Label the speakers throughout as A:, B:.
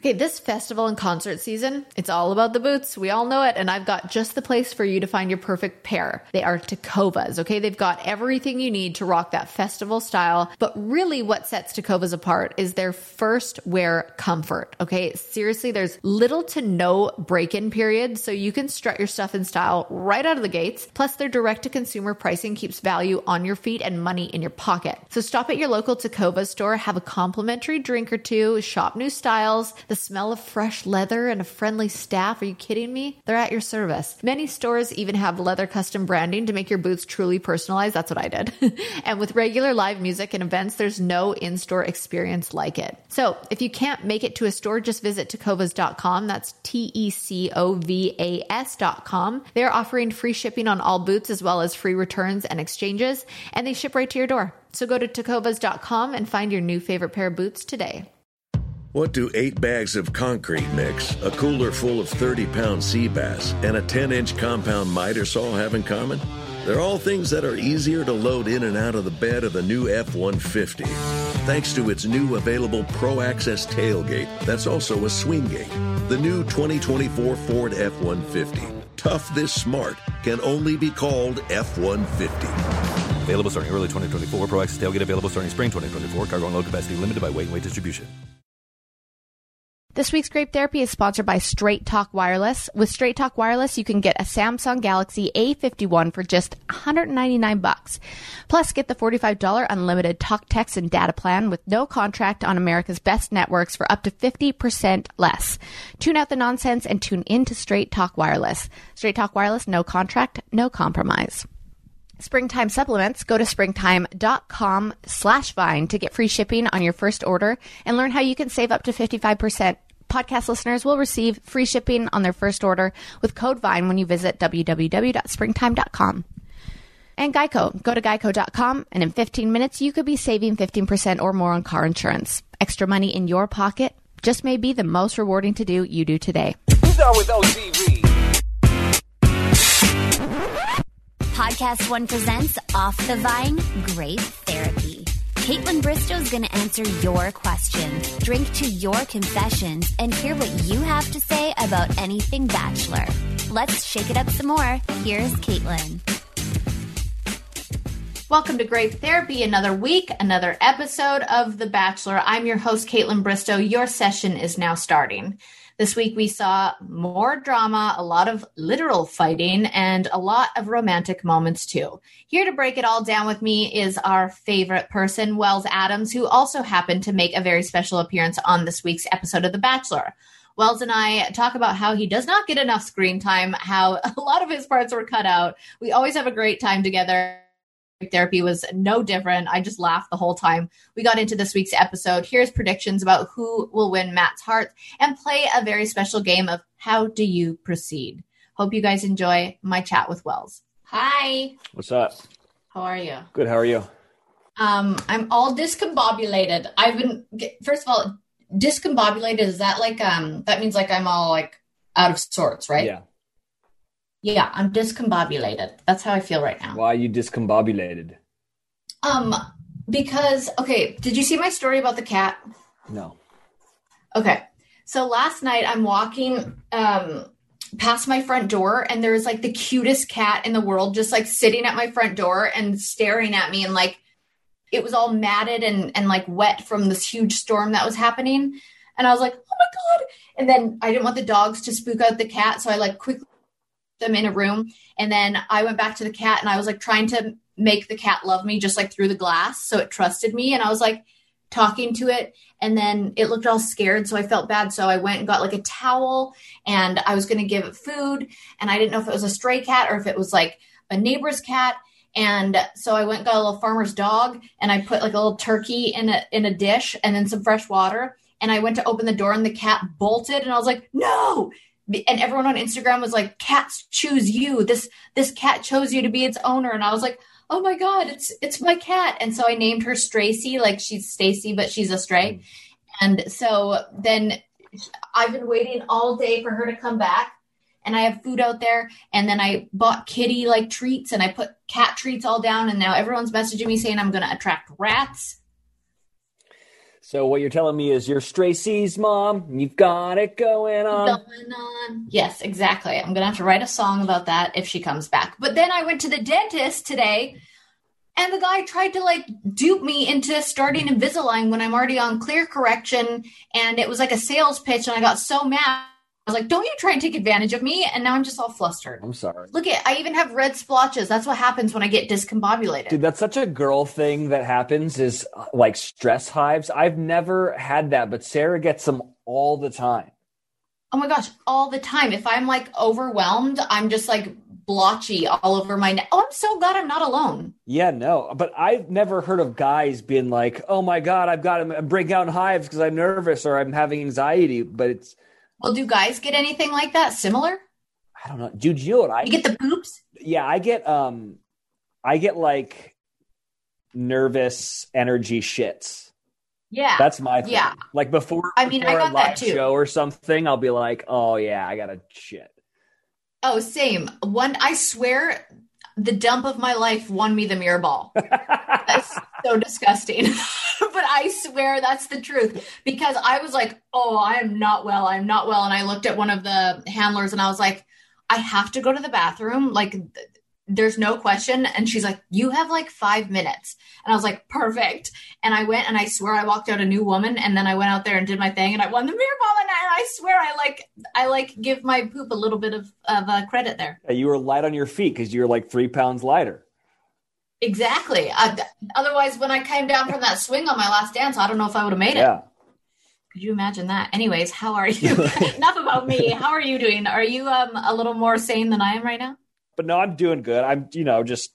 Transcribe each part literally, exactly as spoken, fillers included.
A: Okay, this festival and concert season, it's all about the boots. We all know it. And I've got just the place for you to find your perfect pair. They are Tecovas, okay? They've got everything you need to rock that festival style. But really what sets Tecovas apart is their first wear comfort, okay? Seriously, there's little to no break-in period, so you can strut your stuff in style right out of the gates. Plus, their direct-to-consumer pricing keeps value on your feet and money in your pocket. So stop at your local Tecovas store, have a complimentary drink or two, shop new styles, the smell of fresh leather and a friendly staff. Are you kidding me? They're at your service. Many stores even have leather custom branding to make your boots truly personalized. That's what I did. And with regular live music and events, there's no in-store experience like it. So if you can't make it to a store, just visit tecovas dot com. That's T E C O V A S dot com. They're offering free shipping on all boots as well as free returns and exchanges, and they ship right to your door. So go to tecovas dot com and find your new favorite pair of boots today.
B: What do eight bags of concrete mix, a cooler full of thirty-pound sea bass, and a ten-inch compound miter saw have in common? They're all things that are easier to load in and out of the bed of the new F one fifty. Thanks to its new available Pro Access tailgate that's also a swing gate. The new twenty twenty-four Ford F one fifty. Tough this smart can only be called F one fifty.
C: Available starting early twenty twenty-four. Pro Access tailgate available starting spring twenty twenty-four. Cargo and load capacity limited by weight and weight distribution.
D: This week's Grape Therapy is sponsored by Straight Talk Wireless. With Straight Talk Wireless, you can get a Samsung Galaxy A fifty-one for just one hundred ninety-nine bucks. Plus, get the forty-five dollars unlimited talk, text, and data plan with no contract on America's best networks for up to fifty percent less. Tune out the nonsense and tune into Straight Talk Wireless. Straight Talk Wireless, no contract, no compromise. Springtime supplements, go to springtime.com slash vine to get free shipping on your first order and learn how you can save up to fifty-five percent. Podcast listeners will receive free shipping on their first order with code VINE when you visit w w w dot springtime dot com. And Geico. Go to geico dot com, and in fifteen minutes, you could be saving fifteen percent or more on car insurance. Extra money in your pocket just may be the most rewarding to do you do today.
E: Who's on with O G Reed?
F: Podcast One presents Off the Vine Grape Therapy. Caitlin Bristow's going to answer your questions, drink to your confessions, and hear what you have to say about anything Bachelor. Let's shake it up some more. Here's Caitlin.
A: Welcome to Grape Therapy, another week, another episode of The Bachelor. I'm your host, Caitlin Bristow. Your session is now starting. This week we saw more drama, a lot of literal fighting, and a lot of romantic moments too. Here to break it all down with me is our favorite person, Wells Adams, who also happened to make a very special appearance on this week's episode of The Bachelor. Wells and I talk about how he does not get enough screen time, how a lot of his parts were cut out. We always have a great time together. Therapy was no different. I just laughed the whole time. We got into this week's episode. Here's predictions about who will win Matt's heart and play a very special game of how do you proceed. Hope you guys enjoy my chat with Wells. Hi.
G: What's up?
A: How are you?
G: Good. How are you?
A: Um, I'm all discombobulated. I've been, first of all, discombobulated, is that like, um, that means like I'm all like out of sorts, right?
G: Yeah.
A: Yeah, I'm discombobulated. That's how I feel right now.
G: Why are you discombobulated?
A: Um, because, okay, did you see my story about the cat?
G: No.
A: Okay, so last night I'm walking um, past my front door, and there was like the cutest cat in the world just like sitting at my front door and staring at me, and like it was all matted and, and like wet from this huge storm that was happening. And I was like, oh my God. And then I didn't want the dogs to spook out the cat, so I like quickly them in a room, and then I went back to the cat, and I was like trying to make the cat love me just like through the glass so it trusted me, and I was like talking to it, and then it looked all scared, so I felt bad, so I went and got like a towel, and I was going to give it food, and I didn't know if it was a stray cat or if it was like a neighbor's cat. And so I went and got a little farmer's dog, and I put like a little turkey in a in a dish and then some fresh water, and I went to open the door, and the cat bolted, and I was like, no. And everyone on Instagram was like, cats choose you. This this cat chose you to be its owner. And I was like, oh my God, it's it's my cat. And so I named her Stracy, like she's Stacy, but she's a stray. And so then I've been waiting all day for her to come back. And I have food out there. And then I bought kitty like treats, and I put cat treats all down. And now everyone's messaging me saying I'm going to attract rats.
G: So what you're telling me is you're Stray C's mom. You've got it going on.
A: Going on. Yes, exactly. I'm going to have to write a song about that if she comes back. But then I went to the dentist today, and the guy tried to like dupe me into starting Invisalign when I'm already on clear correction. And it was like a sales pitch, and I got so mad. I was like, don't you try and take advantage of me. And now I'm just all flustered.
G: I'm sorry.
A: Look at, I even have red splotches. That's what happens when I get discombobulated.
G: Dude, that's such a girl thing that happens is uh, like stress hives. I've never had that, but Sarah gets them all the time.
A: Oh my gosh, all the time. If I'm like overwhelmed, I'm just like blotchy all over my neck. Oh, I'm so glad I'm not alone.
G: Yeah, no, but I've never heard of guys being like, oh my God, I've got to break out in hives because I'm nervous or I'm having anxiety. But it's,
A: Well, do guys get anything like that? Similar?
G: I don't know. Dude, you know what I
A: You get the poops?
G: Yeah, I get um I get like nervous energy shits.
A: Yeah.
G: That's my thing.
A: Yeah.
G: Like before,
A: I mean,
G: before
A: I got
G: a live
A: that too.
G: show or something, I'll be like, oh yeah, I got a shit.
A: Oh, same. One, I swear the dump of my life won me the mirror ball. That's so disgusting. But I swear that's the truth, because I was like, oh, I am not well. I'm not well. And I looked at one of the handlers and I was like, I have to go to the bathroom. Like, th- there's no question. And she's like, you have like five minutes. And I was like, perfect. And I went, and I swear I walked out a new woman. And then I went out there and did my thing, and I won the mirror ball. And I, and I swear I like, I like give my poop a little bit of, of uh, credit there.
G: Yeah, you were light on your feet because you're like three pounds lighter.
A: Exactly. Uh, otherwise, when I came down from that swing on my last dance, I don't know if I would have made it.
G: Yeah.
A: Could you imagine that? Anyways, how are you? Enough about me. How are you doing? Are you um, a little more sane than I am right now?
G: But no, I'm doing good. I'm, you know, just,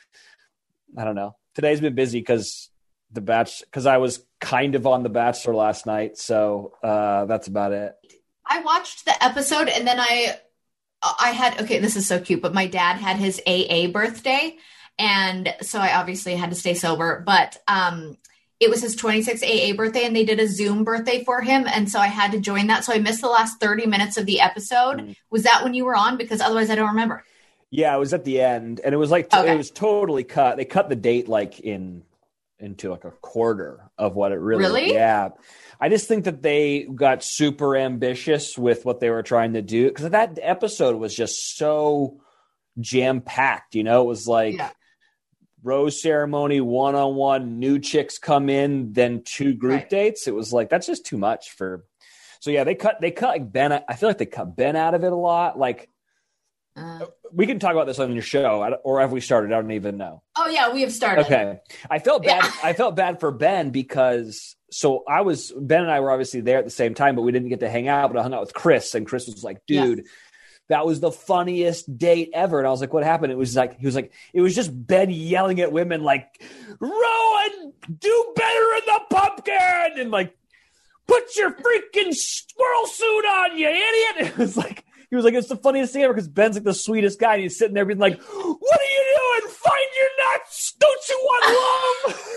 G: I don't know. Today's been busy because the batch, because I was kind of on The Bachelor last night. So uh, that's about it.
A: I watched the episode, and then I, I had, okay, this is so cute, but my dad had his A A birthday. And so I obviously had to stay sober, but um, it was his twenty-sixth A A birthday, and they did a Zoom birthday for him. And so I had to join that. So I missed the last thirty minutes of the episode. Mm. Was that when you were on? Because otherwise I don't remember.
G: Yeah, it was at the end, and it was like,
A: okay.
G: It was totally cut. They cut the date like in, into like a quarter of what it really,
A: really?
G: Yeah. I just think that they got super ambitious with what they were trying to do. Cause that episode was just so jam packed, you know, it was like, yeah. Rose ceremony, one-on-one, new chicks come in, then two group right. dates. It was like, that's just too much for, so yeah, they cut, they cut like Ben. I feel like they cut Ben out of it a lot. Like uh, we can talk about this on your show, or have we started? I don't even know.
A: Oh yeah, we have started.
G: Okay. I felt bad.
A: Yeah.
G: I felt bad for Ben because, so I was, Ben and I were obviously there at the same time, but we didn't get to hang out, but I hung out with Chris, and Chris was like, dude, yes. that was the funniest date ever. And I was like, what happened? It was like, he was like, it was just Ben yelling at women like, Rowan, do better in the pumpkin. And like, put your freaking squirrel suit on, you idiot. It was like, he was like, it's the funniest thing ever, because Ben's like the sweetest guy. And he's sitting there being like, what are you doing? Find your nuts. Don't you want love?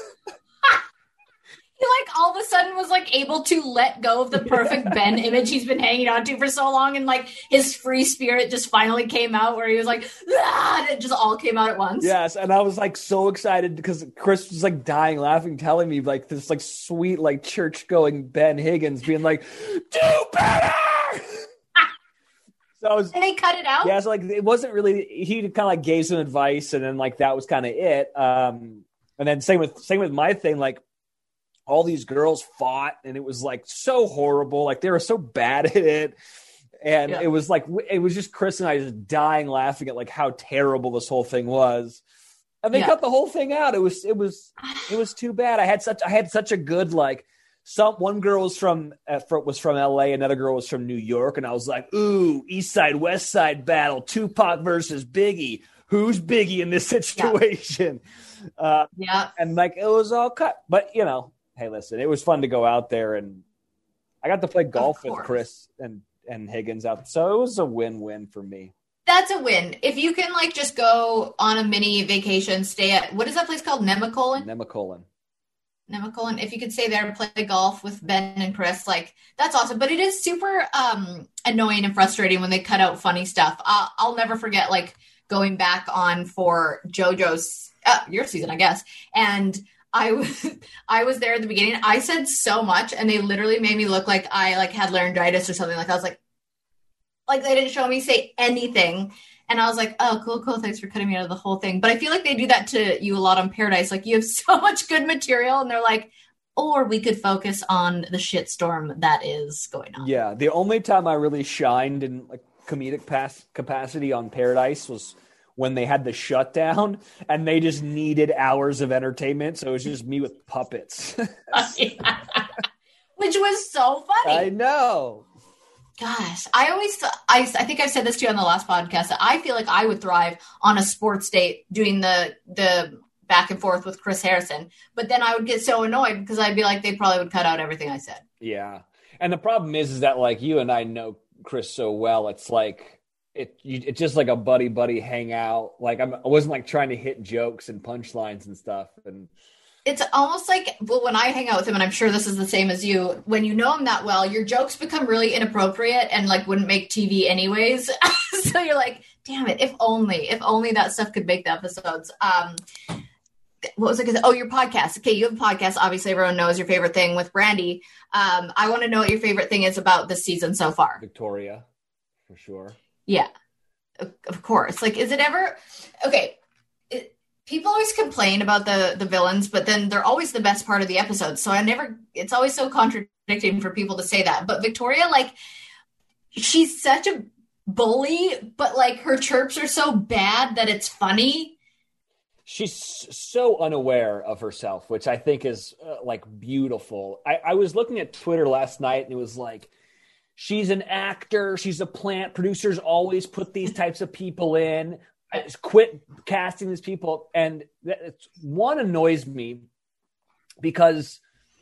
A: He like all of a sudden was like able to let go of the perfect yeah. Ben image he's been hanging on to for so long. And like his free spirit just finally came out, where he was like, ah, and it just all came out at once.
G: Yes. And I was like so excited because Chris was like dying laughing, telling me like this like sweet, like church going Ben Higgins being like, do better. So I was,
A: and they cut it out?
G: Yeah. So like, it wasn't really, he kind of like gave some advice, and then like, that was kind of it. Um, and then same with, same with my thing, like, all these girls fought, and it was like so horrible. Like they were so bad at it. And yeah. it was like, it was just Chris and I just dying laughing at like how terrible this whole thing was. And they yeah. cut the whole thing out. It was, it was, it was too bad. I had such, I had such a good, like some, one girl was from, uh, was from L A. Another girl was from New York. And I was like, ooh, East Side, West Side battle, Tupac versus Biggie. Who's Biggie in this situation? Yeah. Uh,
A: yeah.
G: And like, it was all cut, but you know, hey, listen, it was fun to go out there, and I got to play golf with Chris and, and Higgins out. So it was a win-win for me.
A: That's a win. If you can like just go on a mini vacation, stay at, what is that place called? Nemacolin?
G: Nemacolin.
A: Nemacolin. If you could stay there and play golf with Ben and Chris, like that's awesome. But it is super um, annoying and frustrating when they cut out funny stuff. I'll, I'll never forget like going back on for JoJo's, uh, your season, I guess. And I was I was there at the beginning. I said so much, and they literally made me look like I like had laryngitis or something. Like I was like, like they didn't show me say anything, and I was like, oh, cool, cool. Thanks for cutting me out of the whole thing. But I feel like they do that to you a lot on Paradise. Like you have so much good material, and they're like, or we could focus on the shitstorm that is going on.
G: Yeah, the only time I really shined in like comedic pass- capacity on Paradise was when they had the shutdown and they just needed hours of entertainment. So it was just me with puppets.
A: Which was so funny.
G: I know.
A: Gosh, I always, I, I think I've said this to you on the last podcast, that I feel like I would thrive on a sports date doing the, the back and forth with Chris Harrison. But then I would get so annoyed because I'd be like, they probably would cut out everything I said.
G: Yeah. And the problem is, is that like you and I know Chris so well. It's like, It you, it's just like a buddy buddy hangout. Like I'm, I wasn't like trying to hit jokes and punchlines and stuff. And
A: it's almost like, well, when I hang out with him, and I'm sure this is the same as you, when you know him that well, your jokes become really inappropriate and like wouldn't make T V anyways. So you're like, damn it, if only, if only that stuff could make the episodes. Um, what was I going to say? Oh, your podcast. Okay, you have a podcast. Obviously, everyone knows your favorite thing with Brandy. Um, I want to know what your favorite thing is about this season so far.
G: Victoria, for sure.
A: Yeah, of course. Like, is it ever okay? It, people always complain about the the villains, but then they're always the best part of the episode. So I never. It's always so contradicting for people to say that. But Victoria, like, she's such a bully, but like her chirps are so bad that it's funny.
G: She's so unaware of herself, which I think is uh, like beautiful. I, I was looking at Twitter last night, and it was like, she's an actor. She's a plant. Producers always put these types of people in. I just quit casting these people. And it's, one annoys me because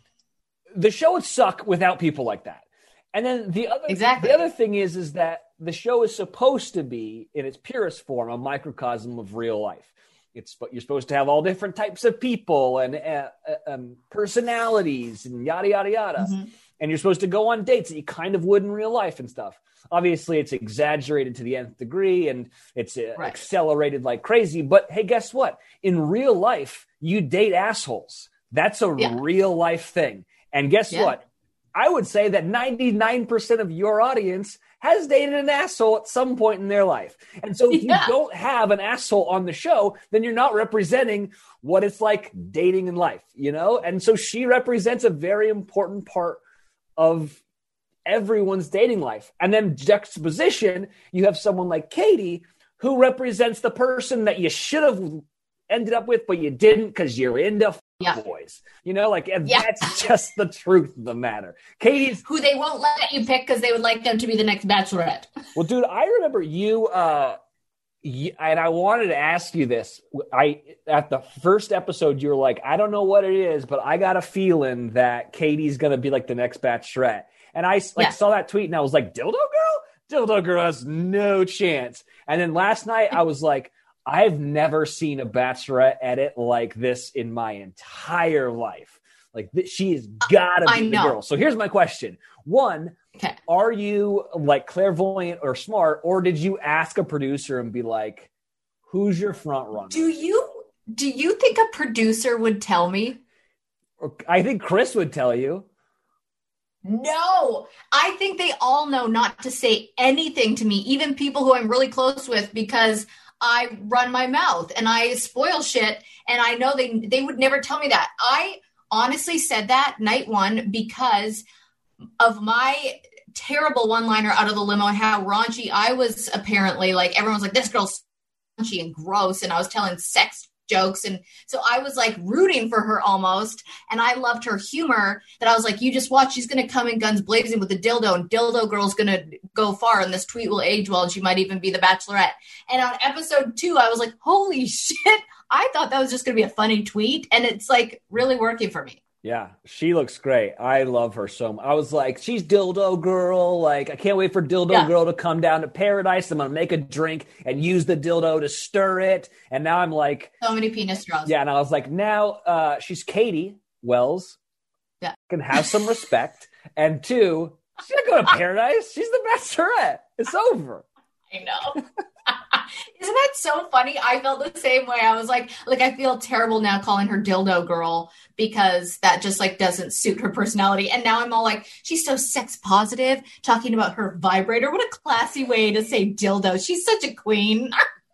G: the show would suck without people like that. And then the other,
A: exactly.
G: the other thing is, is that the show is supposed to be, in its purest form, a microcosm of real life. It's, but you're supposed to have all different types of people and uh, um, personalities and yada, yada, yada. Mm-hmm. And you're supposed to go on dates that you kind of would in real life and stuff. Obviously, it's exaggerated to the nth degree and it's uh, right. accelerated like crazy. But hey, guess what? In real life, you date assholes. That's a yeah. real life thing. And guess yeah. what? I would say that ninety-nine percent of your audience has dated an asshole at some point in their life. And so if yeah. you don't have an asshole on the show, then you're not representing what it's like dating in life, you know? And so she represents a very important part of everyone's dating life. And then juxtaposition, you have someone like Katie who represents the person that you should have ended up with, but you didn't because you're into yeah. boys. You know, like, and yeah. that's just the truth of the matter. Katie's
A: who they won't let you pick because they would like them to be the next bachelorette.
G: Well, dude, I remember you, uh, you, and I wanted to ask you this. I at the first episode, you were like, I don't know what it is, but I got a feeling that Katie's going to be like the next bachelorette. And I like yeah. saw that tweet and I was like, Dildo Girl? Dildo Girl has no chance. And then last night I was like, I've never seen a bachelorette edit like this in my entire life. Like th- she has got to be the girl. So here's my question. One, okay. Are you like clairvoyant or smart, or did you ask a producer and be like, who's your front runner?
A: Do you, do you think a producer would tell me?
G: I think Chris would tell you.
A: No, I think they all know not to say anything to me, even people who I'm really close with, because I run my mouth and I spoil shit. And I know they, they would never tell me that. I honestly said that night one because of my terrible one-liner out of the limo and how raunchy I was. Apparently, like everyone's like, this girl's raunchy and gross. And I was telling sex jokes. And so I was like rooting for her almost. And I loved her humor that I was like, you just watch, she's going to come in guns blazing with a dildo, and Dildo Girl's going to go far. And this tweet will age well. And she might even be the bachelorette. And on episode two, I was like, holy shit. I thought that was just going to be a funny tweet. And it's like really working for me.
G: Yeah, she looks great. I love her so much. I was like, she's Dildo Girl. Like, I can't wait for Dildo yeah. Girl to come down to Paradise. I'm going to make a drink and use the dildo to stir it. And now I'm like...
A: So many penis straws.
G: Yeah, and I was like, now uh, she's Katie Wells.
A: Yeah.
G: Can have some respect. And two, she's not going to Paradise. She's the bachelorette. It's over.
A: I know. that so funny? I felt the same way. I was like, like I feel terrible now calling her dildo girl because that just like doesn't suit her personality. And now I'm all like, she's so sex positive, talking about her vibrator. What a classy way to say dildo. She's such a queen.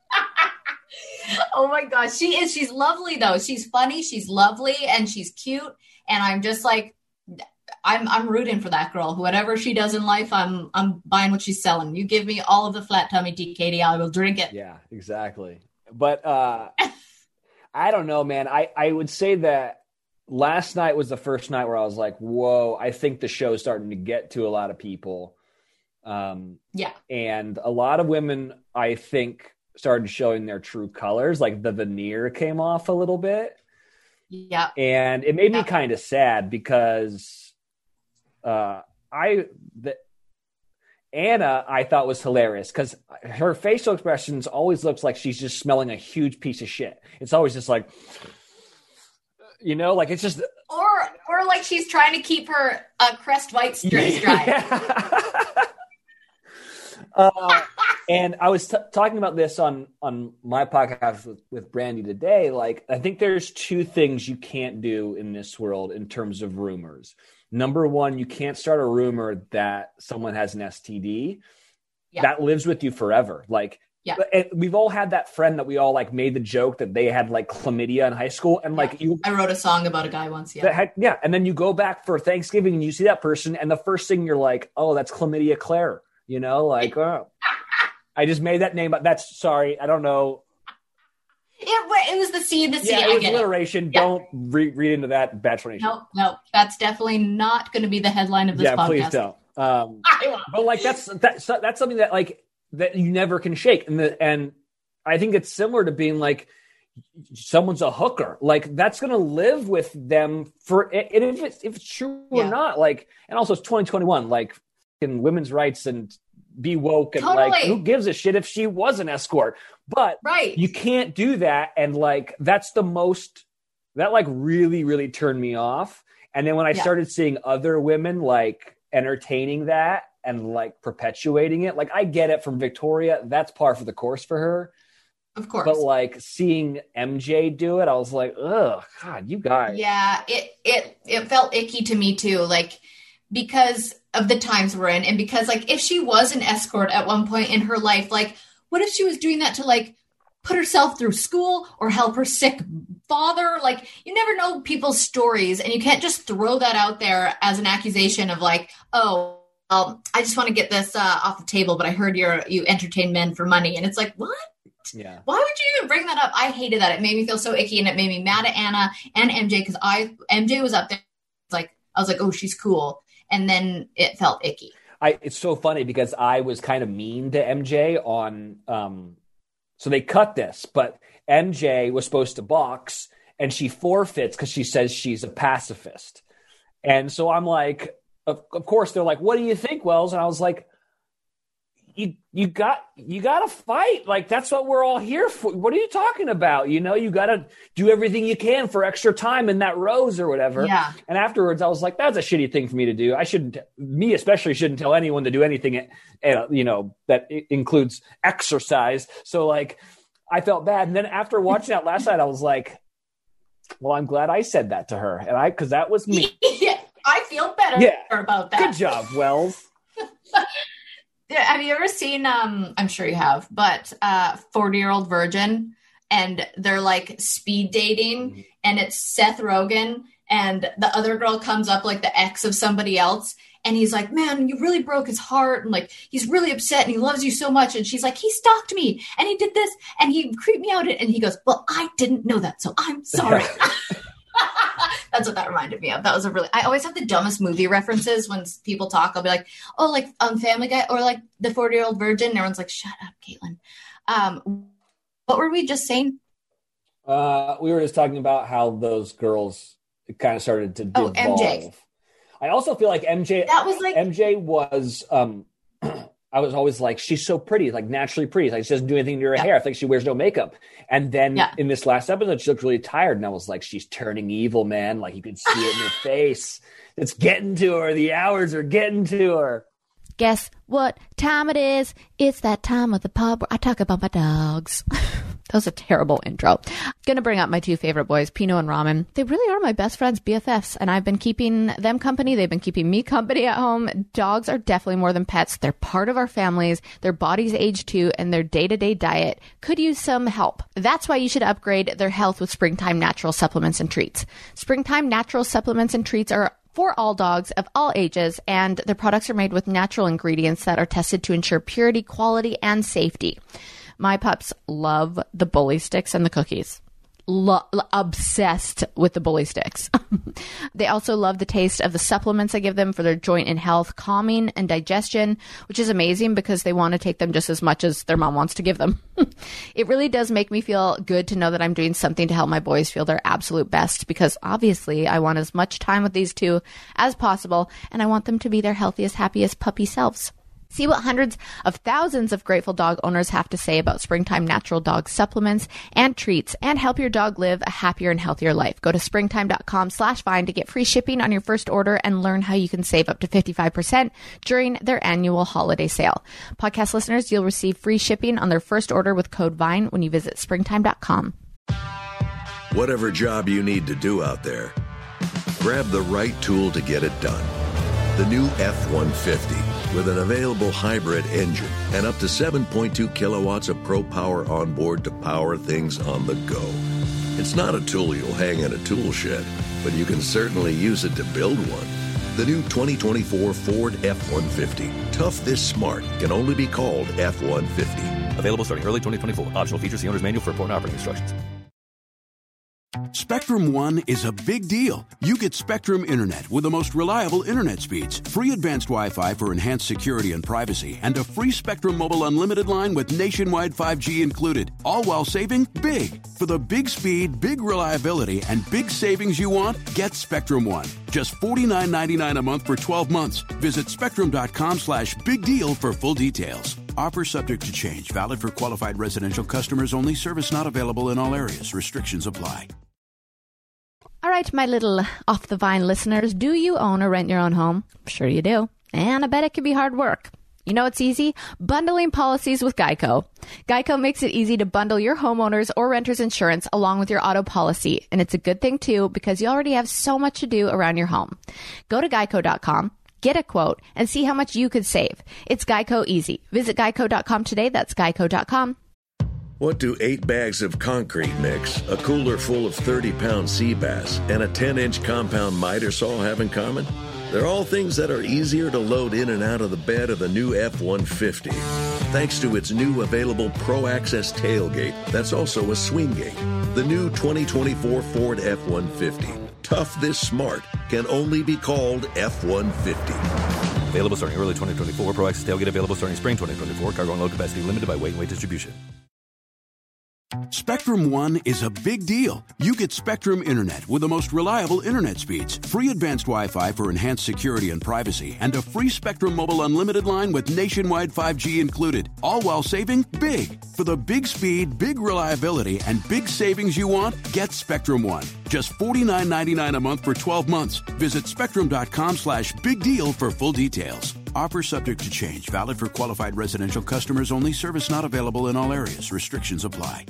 A: Oh my gosh, she is. She's lovely though. She's funny. She's lovely and she's cute. And I'm just like, I'm I'm rooting for that girl. Whatever she does in life, I'm I'm buying what she's selling. You give me all of the flat tummy D K D, I will drink it.
G: Yeah, exactly. But uh, I don't know, man. I, I would say that last night was the first night where I was like, whoa, I think the show's starting to get to a lot of people. Um,
A: yeah.
G: And a lot of women, I think, started showing their true colors. Like the veneer came off a little bit.
A: Yeah.
G: And it made
A: yeah.
G: me kind of sad because uh, I, the, Anna, I thought was hilarious because her facial expressions always looks like she's just smelling a huge piece of shit. It's always just like, you know, like it's just.
A: Or, or like she's trying to keep her uh, Crest White straight dry.
G: Yeah. uh, and I was t- talking about this on, on my podcast with, with Brandy today. Like, I think there's two things you can't do in this world in terms of rumors. Number one, you can't start a rumor that someone has an S T D. Yeah. That lives with you forever. Like, yeah. And we've all had that friend that we all like made the joke that they had like chlamydia in high school. And like,
A: yeah.
G: you,
A: I wrote a song about a guy once. Yeah.
G: That had, yeah. And then you go back for Thanksgiving and you see that person. And the first thing you're like, oh, that's chlamydia Claire, you know, like, oh, I just made that name. But that's sorry. I don't know.
A: It, it was the C, the C.
G: Yeah,
A: I
G: it was
A: get
G: alliteration.
A: It.
G: Don't yeah. re- read into that Bachelor Nation.
A: No, no, that's definitely not going to be the headline of this
G: yeah,
A: podcast.
G: Please don't. Um, but like that's that's that's something that like that you never can shake, and the and I think it's similar to being like someone's a hooker. Like that's going to live with them for and if it's if it's true yeah. or not. Like and also it's twenty twenty-one. Like in women's rights and be woke and
A: totally.
G: Like who gives a shit if she was an escort? But
A: right.
G: you can't do that. And like, that's the most, that like really, really turned me off. And then when I yeah. started seeing other women like entertaining that and like perpetuating it, like I get it from Victoria. That's par for the course for her.
A: Of course.
G: But like seeing M J do it, I was like, oh God, you guys.
A: Yeah. It, it, it felt icky to me too. Like, because of the times we're in and because like, if she was an escort at one point in her life, like, what if she was doing that to like put herself through school or help her sick father? Like you never know people's stories and you can't just throw that out there as an accusation of like, oh, um, I just want to get this uh, off the table, but I heard you're, you entertain men for money. And it's like, what?
G: Yeah.
A: Why would you even bring that up? I hated that. It made me feel so icky and it made me mad at Anna and M J because I, M J was up there. Like, I was like, oh, she's cool. And then it felt icky.
G: I, it's so funny because I was kind of mean to M J on, um, so they cut this, but M J was supposed to box and she forfeits because she says she's a pacifist. And so I'm like, of, of course they're like, what do you think, Wells? And I was like, you, you got, you got to fight. Like, that's what we're all here for. What are you talking about? You know, you got to do everything you can for extra time in that rose or whatever.
A: Yeah.
G: And afterwards I was like, that's a shitty thing for me to do. I shouldn't, me especially shouldn't tell anyone to do anything, you know, that includes exercise. So like, I felt bad. And then after watching that last night, I was like, well, I'm glad I said that to her. And I, cause that was me.
A: Yeah, I feel better
G: yeah.
A: about that.
G: Good job, Wells.
A: Have you ever seen, um, I'm sure you have, but uh, forty-Year-Old Virgin, and they're like speed dating, mm-hmm. and it's Seth Rogen, and the other girl comes up like the ex of somebody else, and he's like, man, you really broke his heart, and like, he's really upset, and he loves you so much, and she's like, he stalked me, and he did this, and he creeped me out, and he goes, well, I didn't know that, so I'm sorry. That's what that reminded me of. That was a really, I always have the dumbest movie references when people talk. I'll be like, oh, like um, Family Guy or like the forty-Year-Old Virgin. And everyone's like, shut up, Caitlin. Um, what were we just saying?
G: Uh, we were just talking about how those girls kind of started to devolve.
A: Oh, M J.
G: I also feel like M J,
A: that was like,
G: M J was, um, I was always like, she's so pretty, like naturally pretty. Like she doesn't do anything to her yeah. hair. I think she wears no makeup. And then yeah. in this last episode, she looked really tired. And I was like, she's turning evil, man. Like you can see it in her face. It's getting to her. The hours are getting to her.
D: Guess what time it is? It's that time of the pod where I talk about my dogs. That was a terrible intro. Gonna bring up my two favorite boys, Pino and Ramen. They really are my best friends, B F Fs, and I've been keeping them company. They've been keeping me company at home. Dogs are definitely more than pets. They're part of our families. Their bodies age too, and their day-to-day diet could use some help. That's why you should upgrade their health with Springtime Natural Supplements and Treats. Springtime Natural Supplements and Treats are for all dogs of all ages, and their products are made with natural ingredients that are tested to ensure purity, quality, and safety. My pups love the bully sticks and the cookies. Lo- obsessed with the bully sticks. They also love the taste of the supplements I give them for their joint and health, calming and digestion, which is amazing because they want to take them just as much as their mom wants to give them. It really does make me feel good to know that I'm doing something to help my boys feel their absolute best, because obviously I want as much time with these two as possible, and I want them to be their healthiest, happiest puppy selves. See what hundreds of thousands of grateful dog owners have to say about Springtime Natural Dog Supplements and Treats, and help your dog live a happier and healthier life. Go to springtime.com slash vine to get free shipping on your first order and learn how you can save up to fifty-five percent during their annual holiday sale. Podcast listeners, you'll receive free shipping on their first order with code VINE when you visit springtime dot com.
B: Whatever job you need to do out there, grab the right tool to get it done. The new F one fifty with an available hybrid engine and up to seven point two kilowatts of Pro Power on board to power things on the go. It's not a tool you'll hang in a tool shed, but you can certainly use it to build one. The new twenty twenty-four Ford F one fifty. Tough this smart can only be called F one fifty.
C: Available starting early twenty twenty-four. Optional features, the owner's manual for important operating instructions.
E: Spectrum One is a big deal. You get Spectrum Internet with the most reliable internet speeds, free advanced Wi-Fi for enhanced security and privacy, and a free Spectrum Mobile Unlimited line with nationwide five G included, all while saving big. For the big speed, big reliability, and big savings you want, get Spectrum One. Just forty-nine ninety-nine a month for twelve months. Visit spectrum.com slash big deal for full details. Offer subject to change. Valid for qualified residential customers only. Service not available in all areas. Restrictions apply.
D: All right, my little Off the Vine listeners, do you own or rent your own home? I'm sure you do. And I bet it can be hard work. You know it's easy? Bundling policies with Geico. Geico makes it easy to bundle your homeowner's or renter's insurance along with your auto policy. And it's a good thing, too, because you already have so much to do around your home. Go to geico dot com, get a quote, and see how much you could save. It's Geico easy. Visit geico dot com today. That's geico dot com.
B: What do eight bags of concrete mix, a cooler full of thirty-pound sea bass, and a ten-inch compound miter saw have in common? They're all things that are easier to load in and out of the bed of the new F one fifty. Thanks to its new available Pro Access tailgate that's also a swing gate. The new twenty twenty-four Ford F one fifty. Tough this smart can only be called F one fifty.
C: Available starting early twenty twenty-four. Pro Access tailgate available starting spring twenty twenty-four. Cargo and load capacity limited by weight and weight distribution.
E: Spectrum One is a big deal. You get Spectrum Internet with the most reliable internet speeds, free advanced Wi-Fi for enhanced security and privacy, and a free Spectrum Mobile Unlimited line with nationwide five G included, all while saving big. For the big speed, big reliability, and big savings you want, get Spectrum One. Just forty-nine ninety-nine a month for twelve months. Visit spectrum.com slash big deal for full details. Offer subject to change. Valid for qualified residential customers only. Service not available in all areas. Restrictions apply.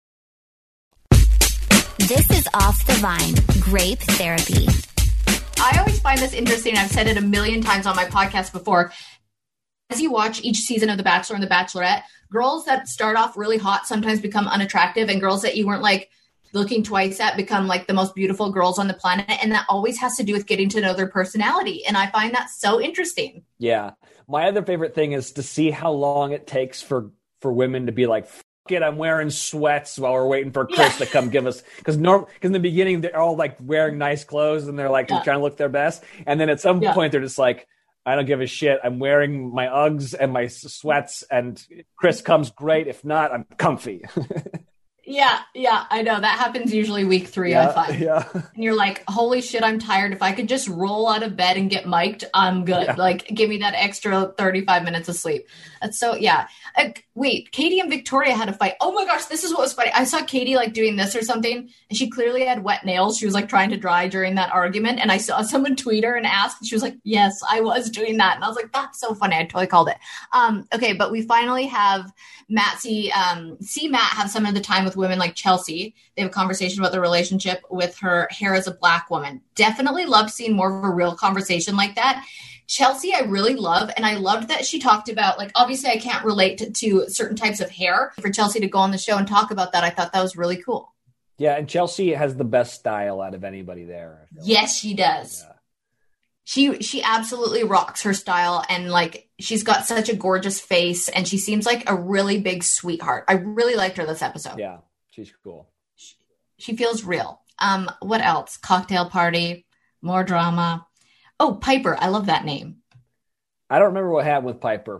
F: This is Off the Vine, Grape Therapy.
A: I always find this interesting. I've said it a million times on my podcast before. As you watch each season of The Bachelor and The Bachelorette, girls that start off really hot sometimes become unattractive, and girls that you weren't like looking twice at become like the most beautiful girls on the planet. And that always has to do with getting to know their personality. And I find that so interesting.
G: Yeah. My other favorite thing is to see how long it takes for, for women to be like, it, I'm wearing sweats while we're waiting for Chris yeah. to come give us, because norm because in the beginning they're all like wearing nice clothes and they're like yeah. trying to look their best, and then at some yeah. point they're just like, I don't give a shit, I'm wearing my Uggs and my sweats, and Chris comes great, if not I'm comfy.
A: Yeah, yeah, I know. That happens usually week three,
G: Yeah,
A: I find.
G: yeah.
A: And you're like, holy shit, I'm tired. If I could just roll out of bed and get mic'd, I'm good.
G: Yeah.
A: Like, give me that extra thirty-five minutes of sleep. That's so, yeah. Uh, wait, Katie and Victoria had a fight. Oh my gosh, this is what was funny. I saw Katie like doing this or something, and she clearly had wet nails. She was like trying to dry during that argument. And I saw someone tweet her and ask, and she was like, yes, I was doing that. And I was like, that's so funny. I totally called it. Um, okay, but we finally have Matt see, um, see Matt have some of the time with women like Chelsea. They have a conversation about the relationship with her hair as a black woman. Definitely loved seeing more of a real conversation like that. Chelsea, I really love, and I loved that she talked about, like, obviously I can't relate to, to certain types of hair. For Chelsea to go on the show and talk about that, I thought that was really cool.
G: Yeah, and Chelsea has the best style out of anybody there.
A: Yes, she does.
G: Yeah.
A: She she absolutely rocks her style, and like she's got such a gorgeous face, and she seems like a really big sweetheart. I really liked her this episode.
G: Yeah, she's cool.
A: She, she feels real. Um, what else? Cocktail party, more drama. Oh, Piper, I love that name.
G: I don't remember what happened with Piper.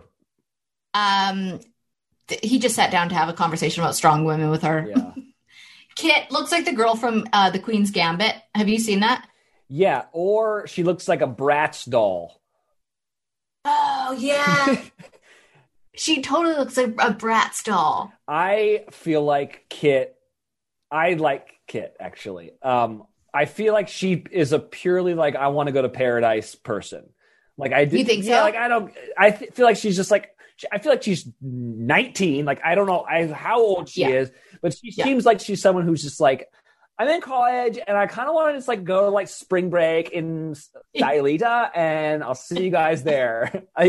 A: Um, th- he just sat down to have a conversation about strong women with her.
G: Yeah.
A: Kit looks like the girl from uh, The Queen's Gambit. Have you seen that?
G: Yeah, or she looks like a Bratz doll.
A: Oh, yeah. She totally looks like a Bratz doll.
G: I feel like Kit, I like Kit, actually. Um, I feel like she is a purely, like, I want to go to paradise person. Like, I do.
A: You think so?
G: Yeah, like, I don't, I th- feel like she's just like, I feel like she's nineteen. Like, I don't know I, how old she
A: Yeah.
G: is, but she
A: Yeah.
G: seems like she's someone who's just like, I'm in college and I kind of want to just like go to like spring break in Dilita and I'll see you guys there. I,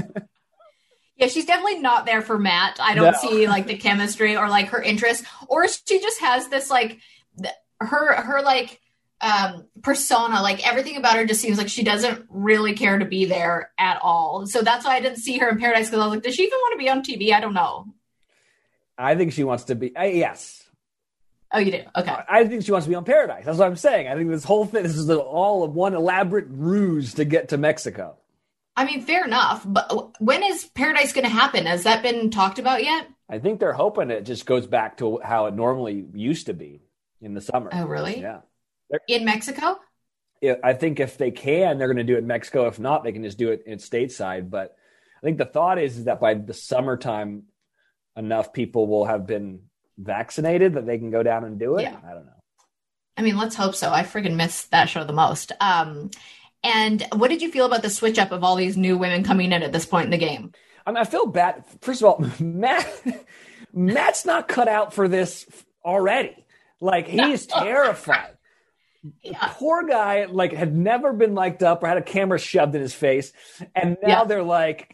A: Yeah, she's definitely not there for Matt. I don't
G: No.
A: see like the chemistry or like her interest, or she just has this like th- her her like um persona. Like everything about her just seems like she doesn't really care to be there at all. So that's why I didn't see her in Paradise, because I was like, does she even want to be on T V? I don't know.
G: I think she wants to be, I, yes.
A: Oh, you do? Okay.
G: I think she wants to be on Paradise. That's what I'm saying. I think this whole thing, this is all of one elaborate ruse to get to Mexico.
A: I mean, fair enough. But when is Paradise going to happen? Has that been talked about yet?
G: I think they're hoping it just goes back to how it normally used to be in the summer.
A: Oh, really?
G: Yeah.
A: In Mexico?
G: Yeah, I think if they can, they're going to do it in Mexico. If not, they can just do it in stateside. But I think the thought is, is that by the summertime, enough people will have been vaccinated that they can go down and do it.
A: Yeah.
G: I don't know.
A: I mean, let's hope so. I friggin' miss that show the most. Um, and what did you feel about the switch up of all these new women coming in at this point in the game?
G: I mean, I feel bad. First of all, Matt, Matt's not cut out for this already. Like, he is terrified.
A: Yeah.
G: Poor guy, like, had never been mic'd up or had a camera shoved in his face. And now
A: Yeah.
G: they're like,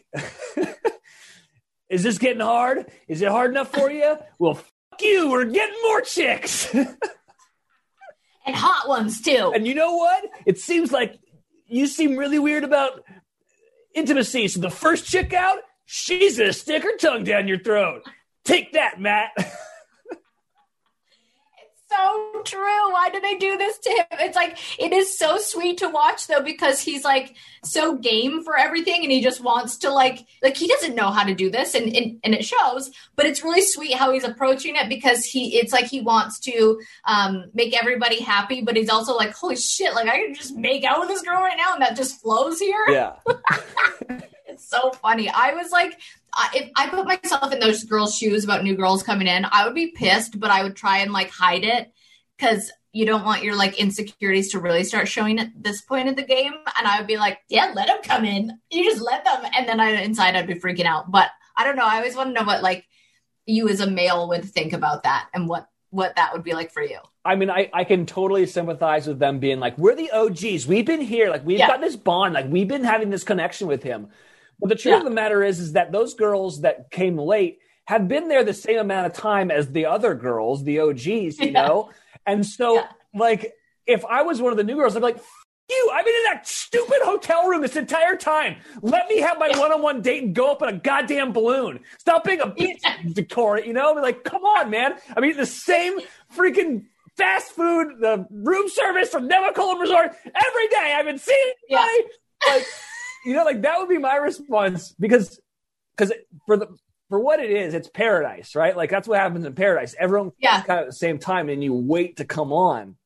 G: is this getting hard? Is it hard enough for you? Well, fuck you. We're getting more chicks.
A: And hot ones, too.
G: And you know what? It seems like you seem really weird about intimacy. So the first chick out, she's going to stick her tongue down your throat. Take that, Matt.
A: So true. Why do they do this to him? It's like, it is so sweet to watch though, because he's like so game for everything, and he just wants to like like he doesn't know how to do this, and and, and it shows, but it's really sweet how he's approaching it, because he it's like he wants to um make everybody happy, but he's also like, holy shit, like I can just make out with this girl right now and that just flows here.
G: Yeah.
A: It's so funny. I was like, I, if I put myself in those girls' shoes about new girls coming in, I would be pissed, but I would try and like hide it, because you don't want your like insecurities to really start showing at this point of the game. And I would be like, yeah, let them come in. You just let them. And then I inside I'd be freaking out. But I don't know. I always want to know what like you as a male would think about that, and what what that would be like for you.
G: I mean, I, I can totally sympathize with them being like, we're the O Gs. We've been here. Like, we've
A: Yeah.
G: got this bond. Like, we've been having this connection with him. But the truth
A: Yeah.
G: of the matter is, is that those girls that came late had been there the same amount of time as the other girls, the O Gs, you
A: Yeah.
G: know? And so,
A: Yeah.
G: like, if I was one of the new girls, I'd be like, F- you, I've been in that stupid hotel room this entire time. Let me have my one-on-one date and go up in a goddamn balloon. Stop being a bitch,
A: Yeah.
G: Victoria, you know? I mean, like, come on, man. I mean, the same freaking fast food, the room service from Nemacolin Resort every day. I've been seeing
A: Yeah.
G: anybody. Like, you know, like that would be my response, because because for the for what it is, it's paradise, right? Like that's what happens in paradise. Everyone
A: yeah.
G: kind of at the same time, and you wait to come on.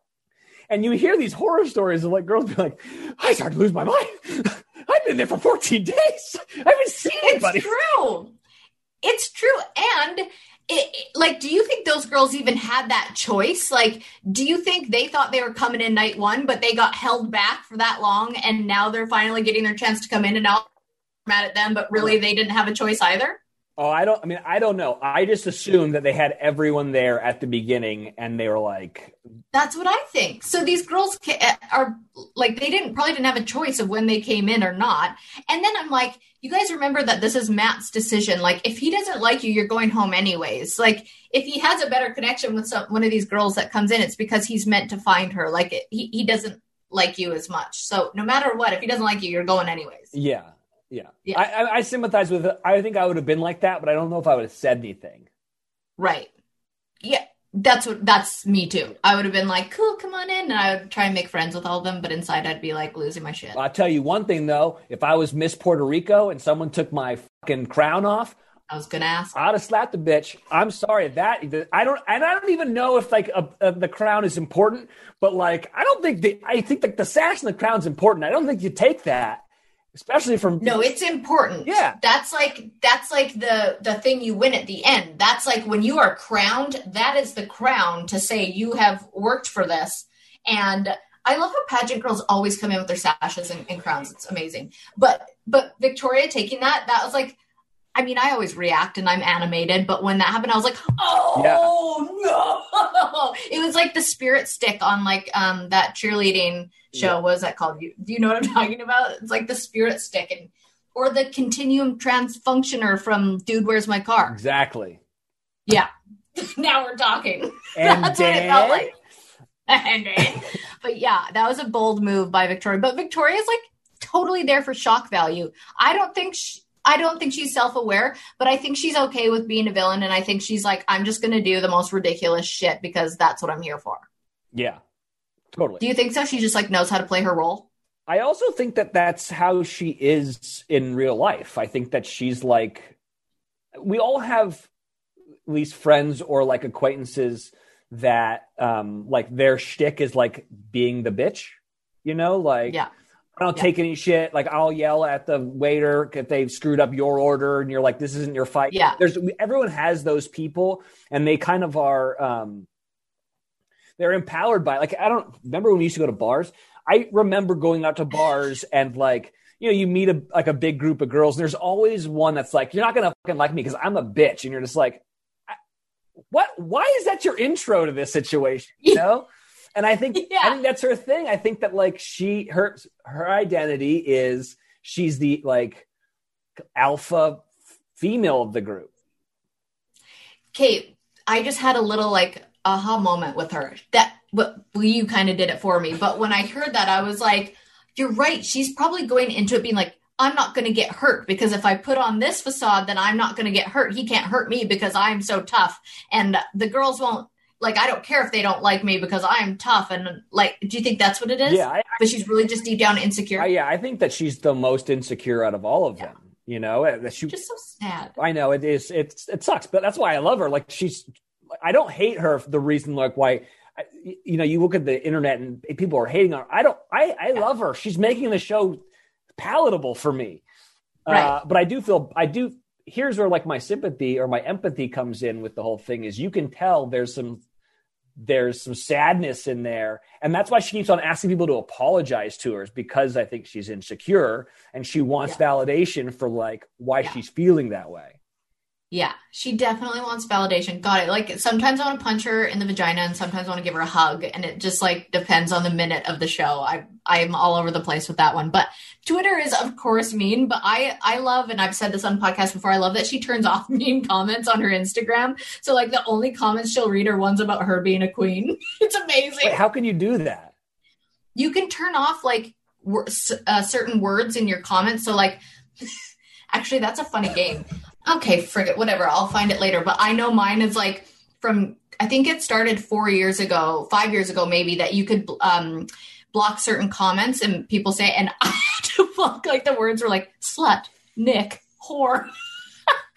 G: And you hear these horror stories of like girls be like, I started to lose my mind. I've been there for fourteen days. I haven't seen anybody.
A: It's true. It's true. And it, it, like, do you think those girls even had that choice? Like, do you think they thought they were coming in night one, but they got held back for that long, and now they're finally getting their chance to come in, and now I'm mad at them, but really they didn't have a choice either?
G: Oh, I don't, I mean, I don't know. I just assumed that they had everyone there at the beginning and they were like.
A: That's what I think. So these girls are like, they didn't probably didn't have a choice of when they came in or not. And then I'm like, you guys remember that this is Matt's decision. Like, if he doesn't like you, you're going home anyways. Like, if he has a better connection with some, one of these girls that comes in, it's because he's meant to find her. Like, it, he, he doesn't like you as much. So no matter what, if he doesn't like you, you're going anyways.
G: Yeah. Yeah,
A: yeah.
G: I, I, I sympathize with it. I think I would have been like that, but I don't know if I would have said anything.
A: Right. Yeah, that's what. That's me too. I would have been like, "Cool, come on in," and I would try and make friends with all of them. But inside, I'd be like losing my shit.
G: I'll tell you one thing though: if I was Miss Puerto Rico and someone took my fucking crown off,
A: I was gonna ask.
G: I'd have slapped the bitch. I'm sorry that I don't, and I don't even know if like a, a, the crown is important, but like I don't think the I think like the sash and the crown's important. I don't think you take that. Especially from
A: no, it's important.
G: Yeah,
A: that's like that's like the the thing you win at the end. That's like when you are crowned. That is the crown to say you have worked for this. And I love how pageant girls always come in with their sashes and, and crowns. It's amazing. But but Victoria taking that, that was like, I mean, I always react and I'm animated, but when that happened, I was like, oh yeah. no! It was like the spirit stick on like um that cheerleading show. Yeah. What was that called? You, do you know what I'm talking about? It's like the spirit stick, and or the continuum transfunctioner from Dude, Where's My Car?
G: Exactly.
A: Yeah. Now we're talking.
G: And
A: That's
G: then...
A: what it felt like. And then... But yeah, that was a bold move by Victoria. But Victoria's like totally there for shock value. I don't think she, I don't think she's self-aware, but I think she's okay with being a villain. And I think she's like, I'm just going to do the most ridiculous shit because that's what I'm here for.
G: Yeah, totally.
A: Do you think so? She just like knows how to play her role.
G: I also think that that's how she is in real life. I think that she's like, we all have at least friends or like acquaintances that um, like their shtick is like being the bitch, you know, like,
A: yeah.
G: I don't
A: yeah.
G: take any shit. Like I'll yell at the waiter if they've screwed up your order and you're like, this isn't your fight.
A: Yeah.
G: There's everyone has those people and they kind of are, um, they're empowered by, like, I don't remember when we used to go to bars. I remember going out to bars and like, you know, you meet a, like a big group of girls and there's always one that's like, you're not going to fucking like me because I'm a bitch. And you're just like, what, why is that your intro to this situation? You know? And I think,
A: yeah.
G: I think that's her thing. I think that like she, her, her identity is she's the like alpha female of the group.
A: Kate, I just had a little like aha moment with her that well, you kind of did it for me. But when I heard that, I was like, you're right. She's probably going into it being like, I'm not going to get hurt because if I put on this facade, then I'm not going to get hurt. He can't hurt me because I'm so tough. And the girls won't, like, I don't care if they don't like me because I'm tough. And like, do you think that's what it is?
G: Yeah. I,
A: but she's really just deep down insecure.
G: I, yeah. I think that she's the most insecure out of all of yeah. them, you know, she,
A: just so sad.
G: I know it is. It's, it sucks, but that's why I love her. Like she's, I don't hate her for the reason like why, you know, you look at the internet and people are hating on her. I don't, I, I love her. She's making the show palatable for me.
A: Right.
G: Uh, but I do feel, I do, here's where like my sympathy or my empathy comes in with the whole thing is you can tell there's some, there's some sadness in there. And that's why she keeps on asking people to apologize to her is because I think she's insecure and she wants yeah. validation for like why yeah. she's feeling that way.
A: Yeah, she definitely wants validation. Got it. Like sometimes I want to punch her in the vagina and sometimes I want to give her a hug. And it just like depends on the minute of the show. I I'm all over the place with that one. But Twitter is of course mean, but I, I love, and I've said this on podcasts before, I love that she turns off mean comments on her Instagram. So like the only comments she'll read are ones about her being a queen. It's amazing.
G: Wait, how can you do that?
A: You can turn off like w- uh, certain words in your comments. So like, actually that's a funny game. Okay, forget whatever. I'll find it later. But I know mine is like from, I think it started four years ago, five years ago, maybe that you could um, block certain comments and people say, and I had to block like the words were like slut, Nick, whore.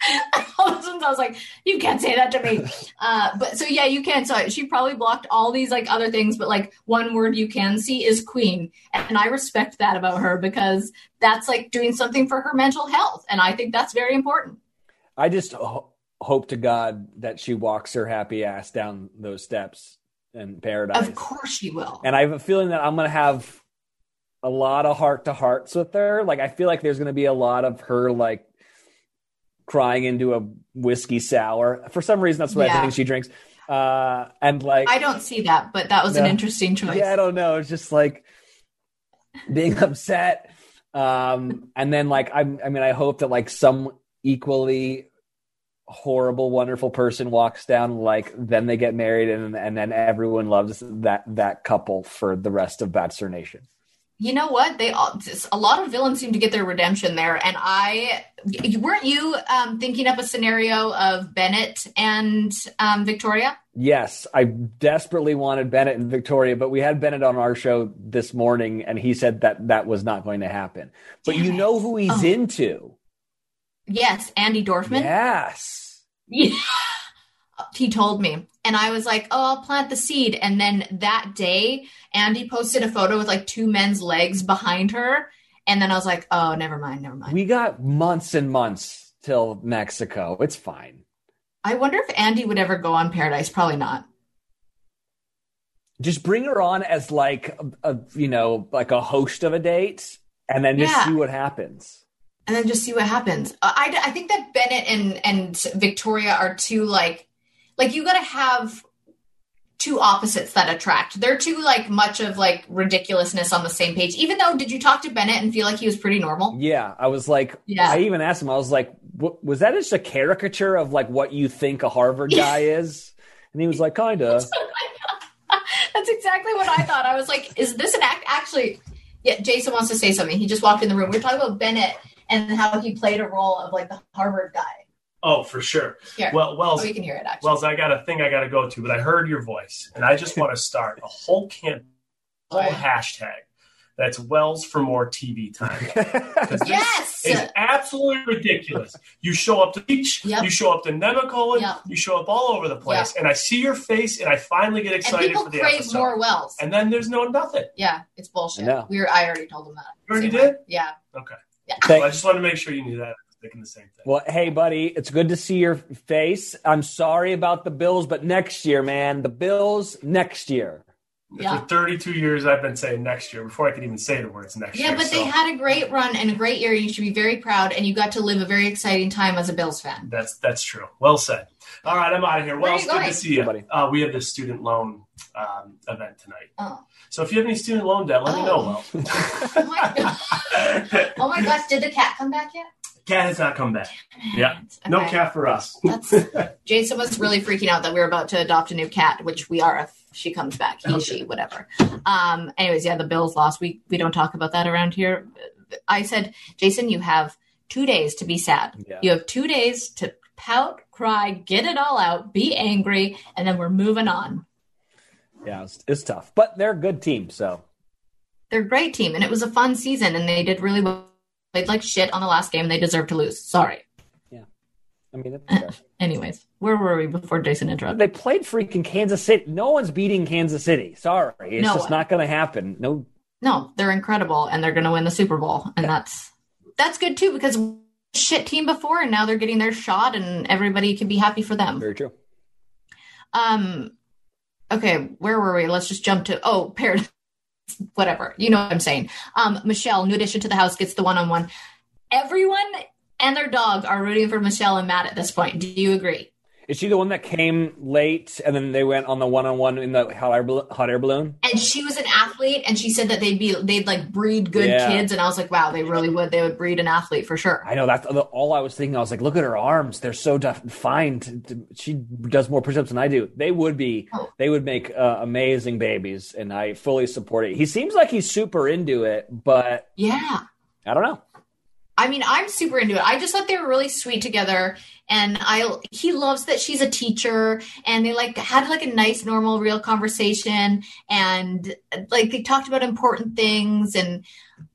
A: All of a sudden I was like, you can't say that to me. Uh, but so yeah, you can. So she probably blocked all these like other things, but like one word you can see is queen. And I respect that about her because that's like doing something for her mental health. And I think that's very important.
G: I just ho- hope to God that she walks her happy ass down those steps in paradise.
A: Of course she will.
G: And I have a feeling that I'm going to have a lot of heart to hearts with her. Like, I feel like there's going to be a lot of her like crying into a whiskey sour. For some reason, that's what
A: yeah.
G: I think she drinks. Uh, and like,
A: I don't see that, but that was no, an interesting choice.
G: Yeah, I don't know. It's just like being upset. Um, and then like, I, I mean, I hope that like some equally horrible, wonderful person walks down, like then they get married and and then everyone loves that, that couple for the rest of Bachelor Nation.
A: You know what? They all, a lot of villains seem to get their redemption there. And I, weren't you um, thinking up a scenario of Bennett and um, Victoria?
G: Yes, I desperately wanted Bennett and Victoria, but we had Bennett on our show this morning and he said that that was not going to happen. But Damn you it. know who he's oh. into?
A: Yes, Andy Dorfman.
G: Yes.
A: Yeah. He told me. And I was like, oh, I'll plant the seed. And then that day, Andy posted a photo with like two men's legs behind her. And then I was like, oh, never mind, never mind.
G: We got months and months till Mexico. It's fine.
A: I wonder if Andy would ever go on Paradise. Probably not.
G: Just bring her on as like, a, a you know, like a host of a date and then just yeah. see what happens.
A: And then just see what happens. I, I think that Bennett and, and Victoria are too like, like you got to have two opposites that attract. They're too like much of like ridiculousness on the same page. Even though, did you talk to Bennett and feel like he was pretty normal?
G: Yeah. I was like, yeah. I even asked him, I was like, was that just a caricature of like what you think a Harvard guy is? And he was like, kind of.
A: That's exactly what I thought. I was like, is this an act? Actually, yeah, Jason wants to say something. He just walked in the room. We were talking about Bennett and how he played a role of like the Harvard guy.
H: Oh, for sure.
A: Here.
H: Well, Wells,
A: oh, you can hear it, actually.
H: Wells, I got a thing I got to go to, but I heard your voice, and I just want to start a whole camp, whole right. hashtag that's Wells for more T V time.
A: Yes!
H: It's absolutely ridiculous. You show up to the beach, yep. you show up to Nemacolin, yep. you show up all over the place, yep. and I see your face, and I finally get excited for the episode.
A: And people crave more Wells.
H: And then there's no nothing.
A: Yeah, it's bullshit. I, we were, I already told them that.
H: You already did?
A: Yeah.
H: Okay. Yeah. Well, I just wanted to make sure you knew that. Thinking the same thing.
G: Well, hey, buddy, it's good to see your face. I'm sorry about the Bills, but next year, man, the Bills next year.
H: Yeah. For thirty-two years, I've been saying next year before I could even say the words next
A: yeah,
H: year.
A: Yeah, but
H: so.
A: they had a great run and a great year. You should be very proud, and you got to live a very exciting time as a Bills fan.
H: That's that's true. Well said. All right, I'm out of here. Well, it's good to see you.
G: Hey, buddy.
H: Uh, we have this student loan um, event tonight.
A: Oh.
H: So if you have any student loan debt, let
A: oh.
H: me know, Well.
A: oh, my God. oh, my gosh. Did the cat come back yet?
H: Cat has not come back. Yeah. Okay. No cat for us.
A: That's Jason was really freaking out that we were about to adopt a new cat, which we are if she comes back. He, okay. she, whatever. Um, anyways, yeah, the Bills lost. We we don't talk about that around here. I said, Jason, you have two days to be sad. Yeah. You have two days to pout, cry, get it all out, be angry, and then we're moving on.
G: Yeah, it's, it's tough. But they're a good team, so.
A: They're a great team, and it was a fun season, and they did really well. Played like shit on the last game. They deserve to lose. Sorry.
G: Yeah. I mean, that's fair.
A: Anyways, where were we before Jason interrupted?
G: They played freaking Kansas City. No one's beating Kansas City. Sorry. It's no just one. not going to happen. No.
A: No, they're incredible, and they're going to win the Super Bowl. And that's that's good, too, because shit team before, and now they're getting their shot, and everybody can be happy for them.
G: Very true.
A: Um. Okay, where were we? Let's just jump to, oh, Paradise. Whatever, you know what I'm saying. Um, Michelle, new addition to the house, gets the one-on-one. Everyone and their dog are rooting for Michelle and Matt at this point. Do you agree?
G: Is she the one that came late and then they went on the one-on-one in the hot air, hot air balloon?
A: And she was an athlete, and she said that they'd be they'd like breed good yeah. kids, and I was like, wow, they really would. They would breed an athlete for sure.
G: I know, that's all I was thinking. I was like, look at her arms; they're so defined. She does more push-ups than I do. They would be, oh. they would make uh, amazing babies, and I fully support it. He seems like he's super into it, but
A: yeah,
G: I don't know.
A: I mean, I'm super into it. I just thought they were really sweet together. And I, he loves that she's a teacher, and they like had like a nice, normal, real conversation. And like, they talked about important things. And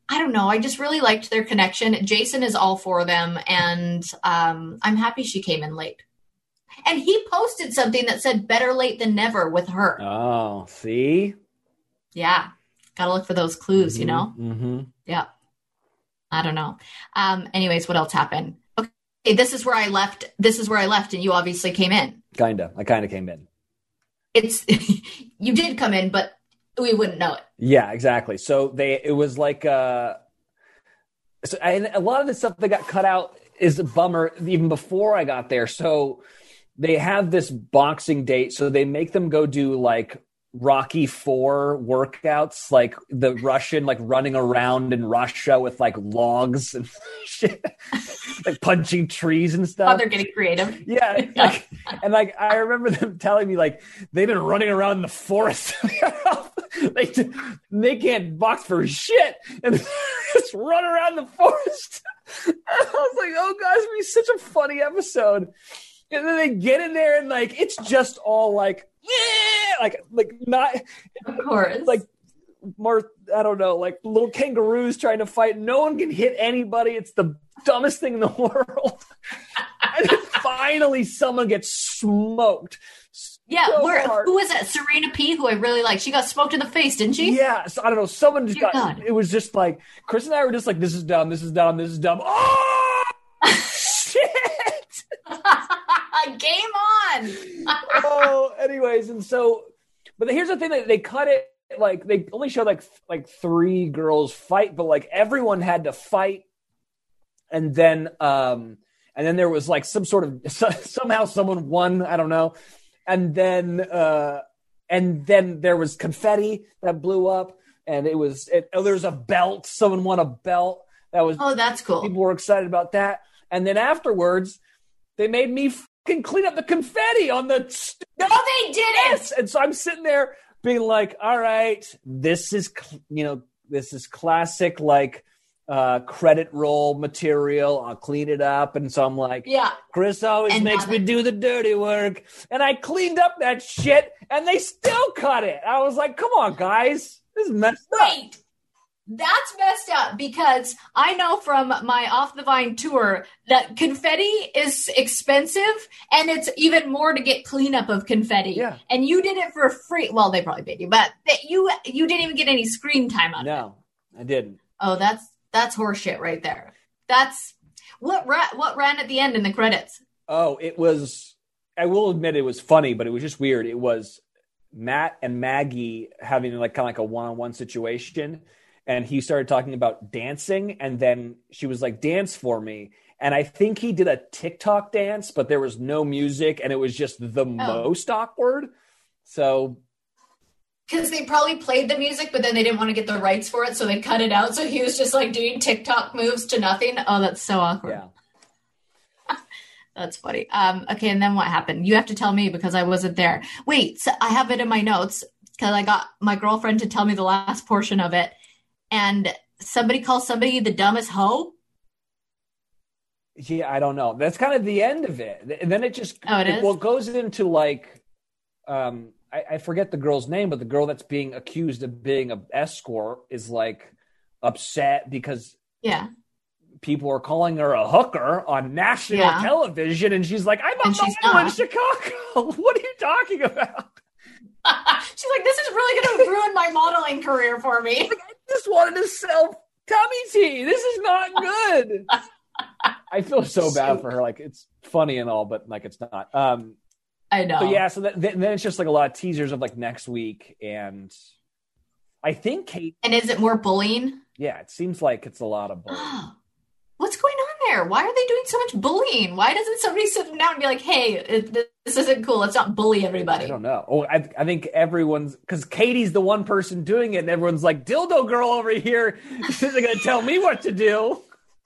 A: I don't know. I just really liked their connection. Jason is all for them, and um, I'm happy she came in late. And he posted something that said better late than never with her.
G: Oh, see?
A: Yeah. Got to look for those clues,
G: mm-hmm,
A: you know?
G: Mm-hmm.
A: Yeah. I don't know. Um, anyways, what else happened? Okay, this is where I left. This is where I left, and you obviously came in.
G: Kind of. I kind of came in.
A: It's you did come in, but we wouldn't know it.
G: Yeah, exactly. So they, it was like, uh, so and a lot of the stuff that got cut out is a bummer even before I got there. So they have this boxing date. So they make them go do like Rocky four workouts, like the Russian, like running around in Russia with like logs and shit, like punching trees and stuff.
A: Oh, they're getting creative.
G: Yeah. Like, and like, I remember them telling me like, they've been running around in the forest. they, they can't box for shit. And just run around the forest. And I was like, oh gosh, it'd be such a funny episode. And then they get in there and like, it's just all like, yeah, like, like not,
A: of course,
G: like more, I don't know, like little kangaroos trying to fight. No one can hit anybody. It's the dumbest thing in the world. And then finally someone gets smoked.
A: Yeah,
G: so
A: where,
G: hard.
A: Who was that? Serena P, who I really like. She got smoked in the face, didn't she?
G: Yeah, so, I don't know. Someone just
A: Dear
G: got,
A: God.
G: It was just like, Chris and I were just like, this is dumb, this is dumb, this is dumb. Oh, shit.
A: Game on.
G: Oh, anyways, and so, but here's the thing: that they cut it like they only showed like like three girls fight, but like everyone had to fight, and then um and then there was like some sort of somehow someone won, I don't know, and then uh and then there was confetti that blew up, and it was it, oh, there was a belt. Someone won a belt. That was
A: oh, that's cool.
G: People were excited about that, and then afterwards, they made me fucking clean up the confetti on the. St-
A: no, they didn't.
G: Yes. And so I'm sitting there being like, all right, this is, you know, this is classic, like uh, credit roll material. I'll clean it up. And so I'm like,
A: yeah,
G: Chris always and makes me it. do the dirty work. And I cleaned up that shit and they still cut it. I was like, come on, guys. This is messed
A: Wait.
G: up.
A: That's messed up because I know from my Off the Vine tour that confetti is expensive and it's even more to get cleanup of confetti.
G: Yeah.
A: And you did it for free. Well, they probably paid you, but you you didn't even get any screen time on
G: no,
A: it.
G: No, I didn't.
A: Oh, that's that's horseshit right there. That's what ra- what ran at the end in the credits.
G: Oh, it was. I will admit it was funny, but it was just weird. It was Matt and Maggie having like kind of like a one-on-one situation. And he started talking about dancing, and then she was like, dance for me. And I think he did a TikTok dance, but there was no music, and it was just the oh. most awkward. So.
A: Because they probably played the music, but then they didn't want to get the rights for it, so they cut it out. So he was just like doing TikTok moves to nothing. Oh, that's so awkward.
G: Yeah.
A: That's funny. Um, okay, and then what happened? You have to tell me because I wasn't there. Wait, so I have it in my notes because I got my girlfriend to tell me the last portion of it. And somebody calls somebody the dumbest hoe?
G: Yeah, I don't know. That's kind of the end of it. And then it just
A: oh, it
G: it,
A: is?
G: well, it goes into like, um, I, I forget the girl's name, but the girl that's being accused of being an escort is like upset because
A: yeah,
G: people are calling her a hooker on national yeah. television. And she's like, I'm a model in Chicago. What are you talking about?
A: She's like, this is really going to ruin my modeling career for me.
G: Like, I just wanted to sell tummy tea. This is not good. I feel so bad for her. Like, it's funny and all, but like, it's not. Um,
A: I know.
G: So yeah, so that, then it's just like a lot of teasers of like next week. And I think Kate.
A: And is it more bullying?
G: Yeah, it seems like it's a lot of bullying.
A: What's going on there? Why are they doing so much bullying? Why doesn't somebody sit them down and be like, hey, it, this isn't cool. Let's not bully everybody.
G: I don't know. Oh, I, I think everyone's, because Katie's the one person doing it, and everyone's like, dildo girl over here isn't going to tell me what to do.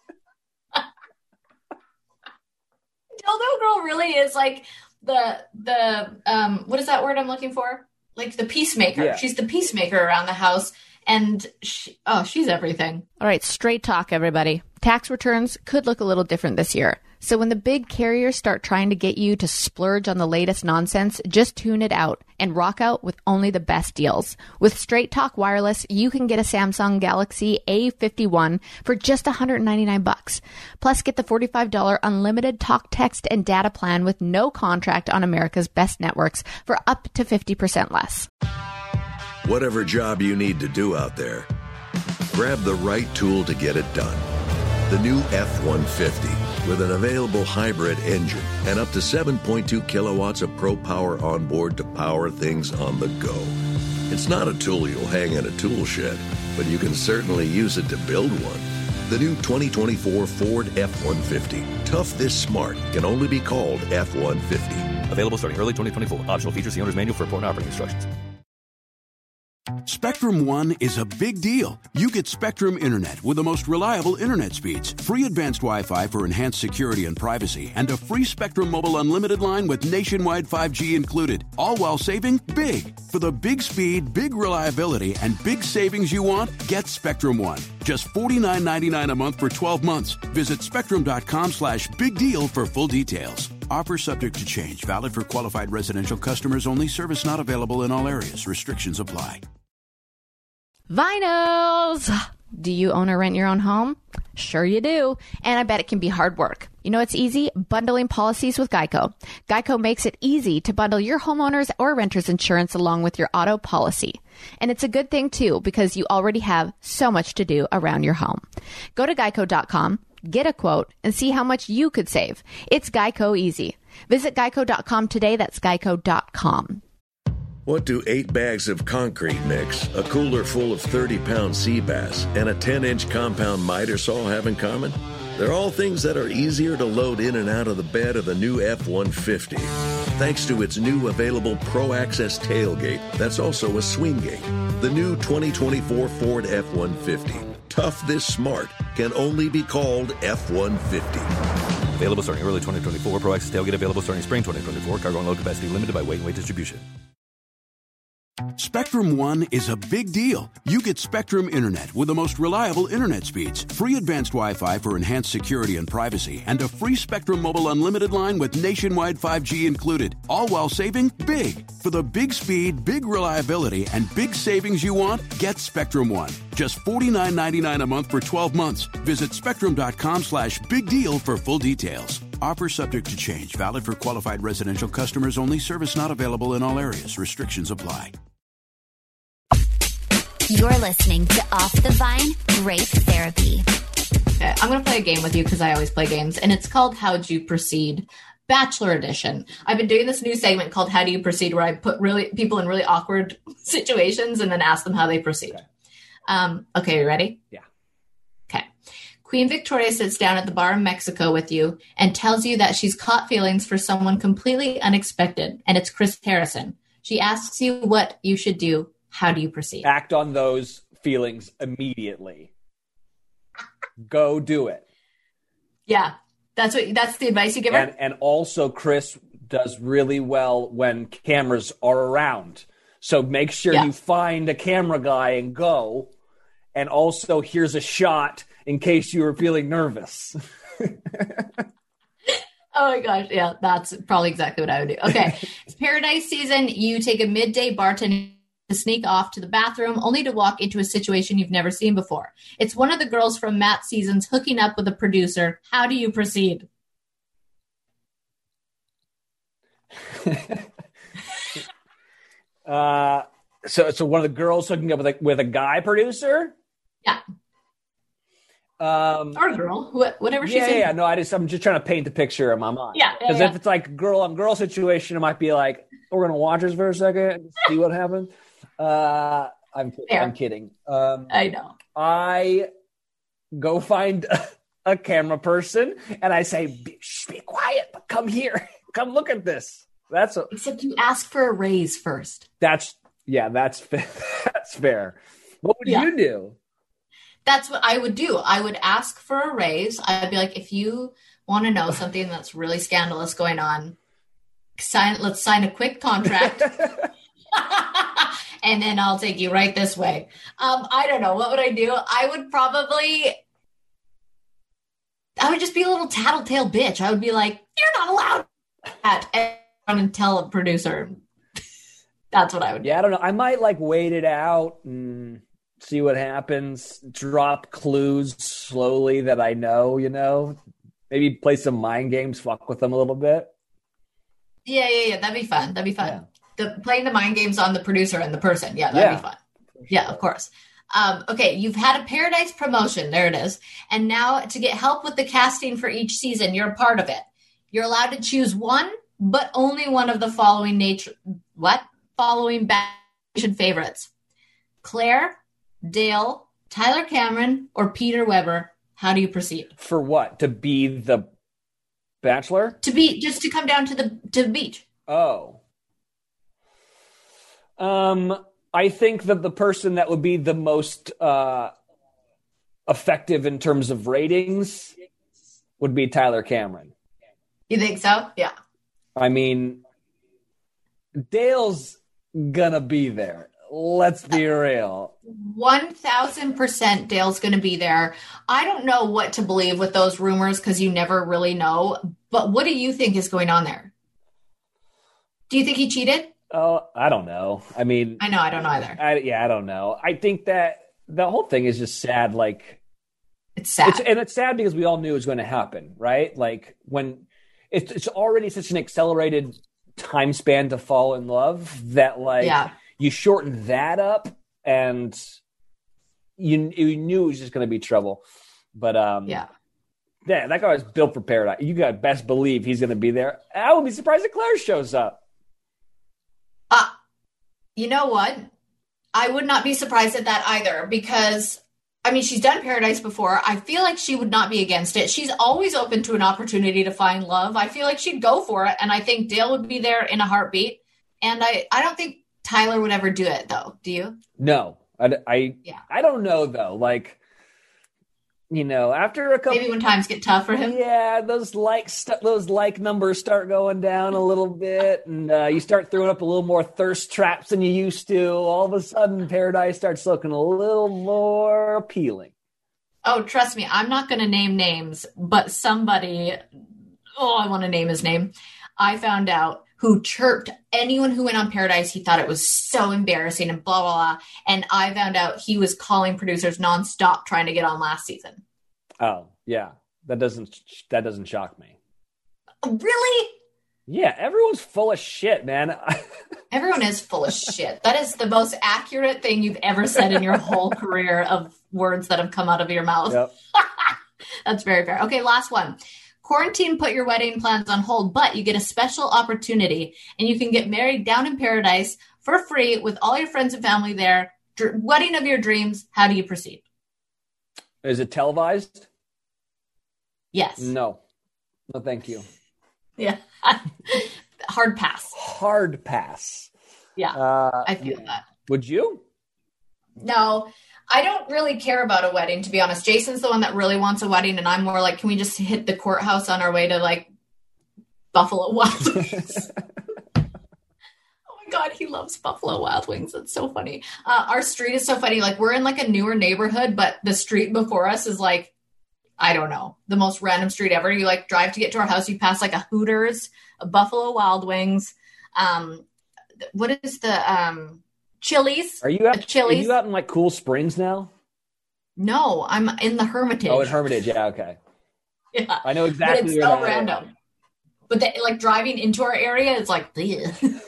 A: Dildo girl really is like the, the um, what is that word I'm looking for? Like the peacemaker.
G: Yeah.
A: She's the peacemaker around the house. And she, oh, she's everything.
D: All right, straight talk, everybody. Tax returns could look a little different this year. So when the big carriers start trying to get you to splurge on the latest nonsense, just tune it out and rock out with only the best deals. With Straight Talk Wireless, you can get a Samsung Galaxy A fifty-one for just one hundred ninety-nine bucks. Plus, get the forty-five dollars unlimited talk, text, and data plan with no contract on America's best networks for up to fifty percent less.
B: Whatever job you need to do out there, grab the right tool to get it done. The new F one fifty with an available hybrid engine and up to seven point two kilowatts of Pro Power on board to power things on the go. It's not a tool you'll hang in a tool shed, but you can certainly use it to build one. The new twenty twenty-four Ford F one fifty. Tough this smart can only be called F one fifty.
C: Available starting early twenty twenty-four. Optional features, the owner's manual for important operating instructions.
E: Spectrum One is a big deal. You get Spectrum Internet with the most reliable internet speeds, free advanced Wi-Fi for enhanced security and privacy, and a free Spectrum Mobile Unlimited line with nationwide five G included, all while saving big. For the big speed, big reliability, and big savings you want, get Spectrum One. Just forty-nine ninety-nine a month for twelve months. Visit spectrum.com slash big deal for full details. Offer subject to change. Valid for qualified residential customers only. Service not available in all areas. Restrictions apply.
D: Vinyls! Do you own or rent your own home? Sure you do. And I bet it can be hard work. You know it's easy? Bundling policies with Geico. Geico makes it easy to bundle your homeowner's or renter's insurance along with your auto policy. And it's a good thing too, because you already have so much to do around your home. Go to geico dot com, get a quote, and see how much you could save. It's Geico easy. Visit geico dot com today. That's geico dot com.
B: What do eight bags of concrete mix, a cooler full of thirty-pound sea bass, and a ten-inch compound miter saw have in common? They're all things that are easier to load in and out of the bed of the new F one fifty. Thanks to its new available Pro Access tailgate that's also a swing gate. The new twenty twenty-four Ford F one fifty. Tough this smart can only be called F one fifty.
C: Available starting early twenty twenty-four. Pro Access tailgate available starting spring twenty twenty-four. Cargo and load capacity limited by weight and weight distribution.
E: Spectrum One is a big deal. You get Spectrum Internet with the most reliable internet speeds, free advanced Wi-Fi for enhanced security and privacy, and a free Spectrum Mobile Unlimited line with nationwide five G included, all while saving big. For the big speed, big reliability, and big savings you want, get Spectrum One. Just forty-nine ninety-nine a month for twelve months. Visit spectrum.com slash big deal for full details. Offer subject to change. Valid for qualified residential customers only. Service not available in all areas. Restrictions apply.
F: You're listening to Off the Vine, Grape Therapy.
A: Okay, I'm going to play a game with you because I always play games, and it's called How'd You Proceed? Bachelor Edition. I've been doing this new segment called How Do You Proceed, where I put really people in really awkward situations and then ask them how they proceed. Okay, um, okay you ready?
G: Yeah.
A: Okay. Queen Victoria sits down at the bar in Mexico with you and tells you that she's caught feelings for someone completely unexpected, and it's Chris Harrison. She asks you what you should do. How do you proceed?
G: Act on those feelings immediately. Go do it.
A: Yeah, that's what. That's the advice you give her.
G: And, and also, Chris does really well when cameras are around. So make sure yeah. you find a camera guy and go. And also, here's a shot in case you were feeling nervous.
A: Oh my gosh. Yeah, that's probably exactly what I would do. Okay. It's paradise season. You take a midday bartending to sneak off to the bathroom, only to walk into a situation you've never seen before. It's one of the girls from Matt Seasons hooking up with a producer. How do you proceed?
G: uh, so, so one of the girls hooking up with a, with a guy producer?
A: Yeah.
G: Um,
A: or a girl, wh- whatever she's
G: yeah,
A: in.
G: Yeah, no, I just, I'm just trying to paint the picture in my mind.
A: Yeah.
G: Because
A: yeah, yeah.
G: if it's like girl on girl situation, it might be like, we're going to watch this for a second and see what happens. Uh, I'm, I'm kidding. Um,
A: I know.
G: I go find a, a camera person and I say, be, shh, be quiet, but come here. Come look at this. That's a,
A: Except you ask for a raise first.
G: That's, yeah, that's, that's fair. What would yeah. you do?
A: That's what I would do. I would ask for a raise. I'd be like, if you want to know something that's really scandalous going on, sign. Let's sign a quick contract. And then I'll take you right this way. Um, I don't know. What would I do? I would probably, I would just be a little tattletale bitch. I would be like, you're not allowed that, and tell a producer. That's what I would do.
G: Yeah, I don't know. I might like wait it out and see what happens. Drop clues slowly that I know, you know. Maybe play some mind games, fuck with them a little bit.
A: Yeah, yeah, yeah. That'd be fun. That'd be fun. Yeah. The playing the mind games on the producer and the person. Yeah, that'd yeah, be fun. Sure. Yeah, of course. Um, okay, you've had a Paradise promotion. There it is. And now to get help with the casting for each season, you're a part of it. You're allowed to choose one, but only one of the following nature. What? Following Bachelor favorites: Claire, Dale, Tyler Cameron, or Peter Weber. How do you proceed?
G: For what? To be the Bachelor?
A: To be just to come down to the to the beach.
G: Oh. Um, I think that the person that would be the most uh, effective in terms of ratings would be Tyler Cameron.
A: You think so? Yeah.
G: I mean, Dale's gonna be there. Let's be real.
A: one thousand percent Dale's going to be there. I don't know what to believe with those rumors because you never really know. But what do you think is going on there? Do you think he cheated?
G: Oh, I don't know. I mean,
A: I know. I don't know either.
G: I, yeah, I don't know. I think that the whole thing is just sad. Like,
A: it's sad.
G: It's, and it's sad because we all knew it was going to happen, right? Like, when it's, it's already such an accelerated time span to fall in love that, like,
A: yeah.
G: you shorten that up, and you you knew it was just going to be trouble. But um,
A: yeah,
G: yeah, that guy was built for Paradise. You got to best believe he's going to be there. I would be surprised if Claire shows up.
A: Uh, you know what? I would not be surprised at that either because, I mean, she's done Paradise before. I feel like she would not be against it. She's always open to an opportunity to find love. I feel like she'd go for it, and I think Dale would be there in a heartbeat. And I, I don't think Tyler would ever do it, though. Do you?
G: No. I, I,
A: yeah.
G: I don't know, though. Like, you know, after a couple...
A: Maybe when times get tough for him?
G: Yeah, those like st- those like numbers start going down a little bit, and uh, you start throwing up a little more thirst traps than you used to. All of a sudden, Paradise starts looking a little more appealing.
A: Oh, trust me, I'm not going to name names, but somebody... Oh, I want to name his name. I found out who chirped anyone who went on Paradise. He thought it was so embarrassing and blah, blah, blah. And I found out he was calling producers nonstop trying to get on last season.
G: Oh, yeah. That doesn't, that doesn't shock me.
A: Really?
G: Yeah. Everyone's full of shit, man.
A: Everyone is full of shit. That is the most accurate thing you've ever said in your whole career of words that have come out of your mouth.
G: Yep.
A: That's very fair. Okay. Last one. Quarantine put your wedding plans on hold, but you get a special opportunity and you can get married down in Paradise for free with all your friends and family there. Dr- wedding of your dreams. How do you proceed?
G: Is it televised?
A: Yes.
G: No. No, thank you.
A: Yeah. Hard pass.
G: Hard pass.
A: Yeah.
G: Uh,
A: I feel that.
G: Would you?
A: No. I don't really care about a wedding, to be honest. Jason's the one that really wants a wedding, and I'm more like, can we just hit the courthouse on our way to, like, Buffalo Wild Wings? Oh, my God, he loves Buffalo Wild Wings. That's so funny. Uh, our street is so funny. Like, we're in, like, a newer neighborhood, but the street before us is, like, I don't know, the most random street ever. You, like, drive to get to our house. You pass, like, a Hooters, a Buffalo Wild Wings. Um, what is the... Um, Chili's.
G: Are you out,
A: Chili's.
G: Are you out in like Cool Springs now?
A: No, I'm in the Hermitage.
G: Oh, in Hermitage. Yeah. Okay.
A: Yeah.
G: I know exactly.
A: But it's so random. Is. But the, like driving into our area, it's like a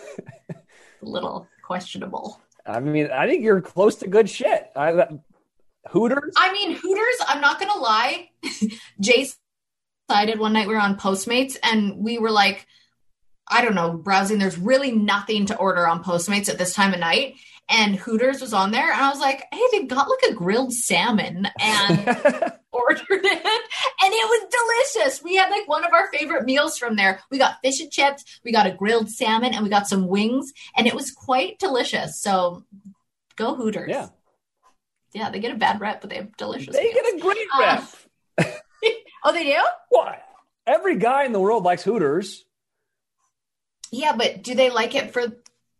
A: little questionable.
G: I mean, I think you're close to good shit. I, Hooters.
A: I mean, Hooters. I'm not gonna lie. Jason decided one night we were on Postmates and we were like, I don't know, browsing. There's really nothing to order on Postmates at this time of night. And Hooters was on there. And I was like, hey, they got like a grilled salmon and ordered it. And it was delicious. We had like one of our favorite meals from there. We got fish and chips. We got a grilled salmon and we got some wings. And it was quite delicious. So go Hooters.
G: Yeah.
A: Yeah, they get a bad rep, but they have delicious
G: They
A: meals.
G: get a great rep.
A: Uh, oh, they do?
G: What? Every guy in the world likes Hooters.
A: Yeah, but do they like it for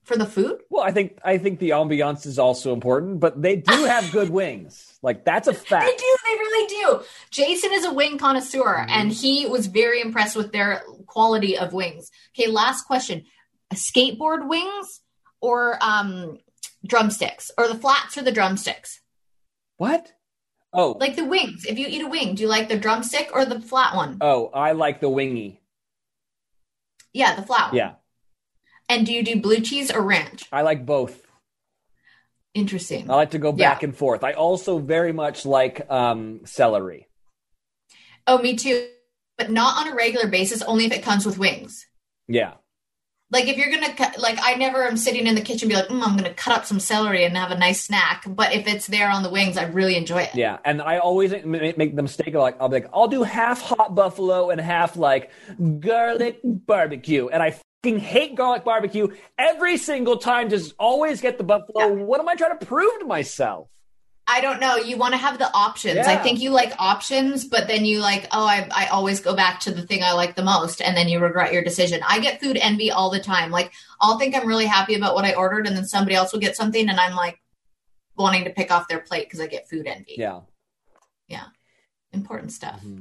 A: For the food?
G: Well, I think I think the ambiance is also important, but they do have good wings. Like, that's a fact.
A: They do. They really do. Jason is a wing connoisseur, mm-hmm. and he was very impressed with their quality of wings. Okay, last question. Skateboard wings or um, drumsticks? Or the flats or the drumsticks?
G: What? Oh.
A: Like the wings. If you eat a wing, do you like the drumstick or the flat one?
G: Oh, I like the wingy.
A: Yeah, the flat one.
G: Yeah.
A: And do you do blue cheese or ranch?
G: I like both.
A: Interesting.
G: I like to go back
A: yeah.
G: and forth. I also very much like um, celery.
A: Oh, me too. But not on a regular basis, only if it comes with wings.
G: Yeah.
A: Like if you're going to cut, like I never am sitting in the kitchen and be like, mm, I'm going to cut up some celery and have a nice snack. But if it's there on the wings, I really enjoy it.
G: Yeah. And I always make the mistake of like, I'll be like, I'll do half hot buffalo and half like garlic barbecue. And I hate garlic barbecue every single time. Just always get the buffalo. Yeah. What am I trying to prove to myself?
A: I don't know. You want to have the options. Yeah. I think you like options, but then you like, oh, I, I always go back to the thing I like the most. And then you regret your decision. I get food envy all the time. Like I'll think I'm really happy about what I ordered. And then somebody else will get something. And I'm like wanting to pick off their plate because I get food envy.
G: Yeah.
A: Yeah. Important stuff. Mm-hmm.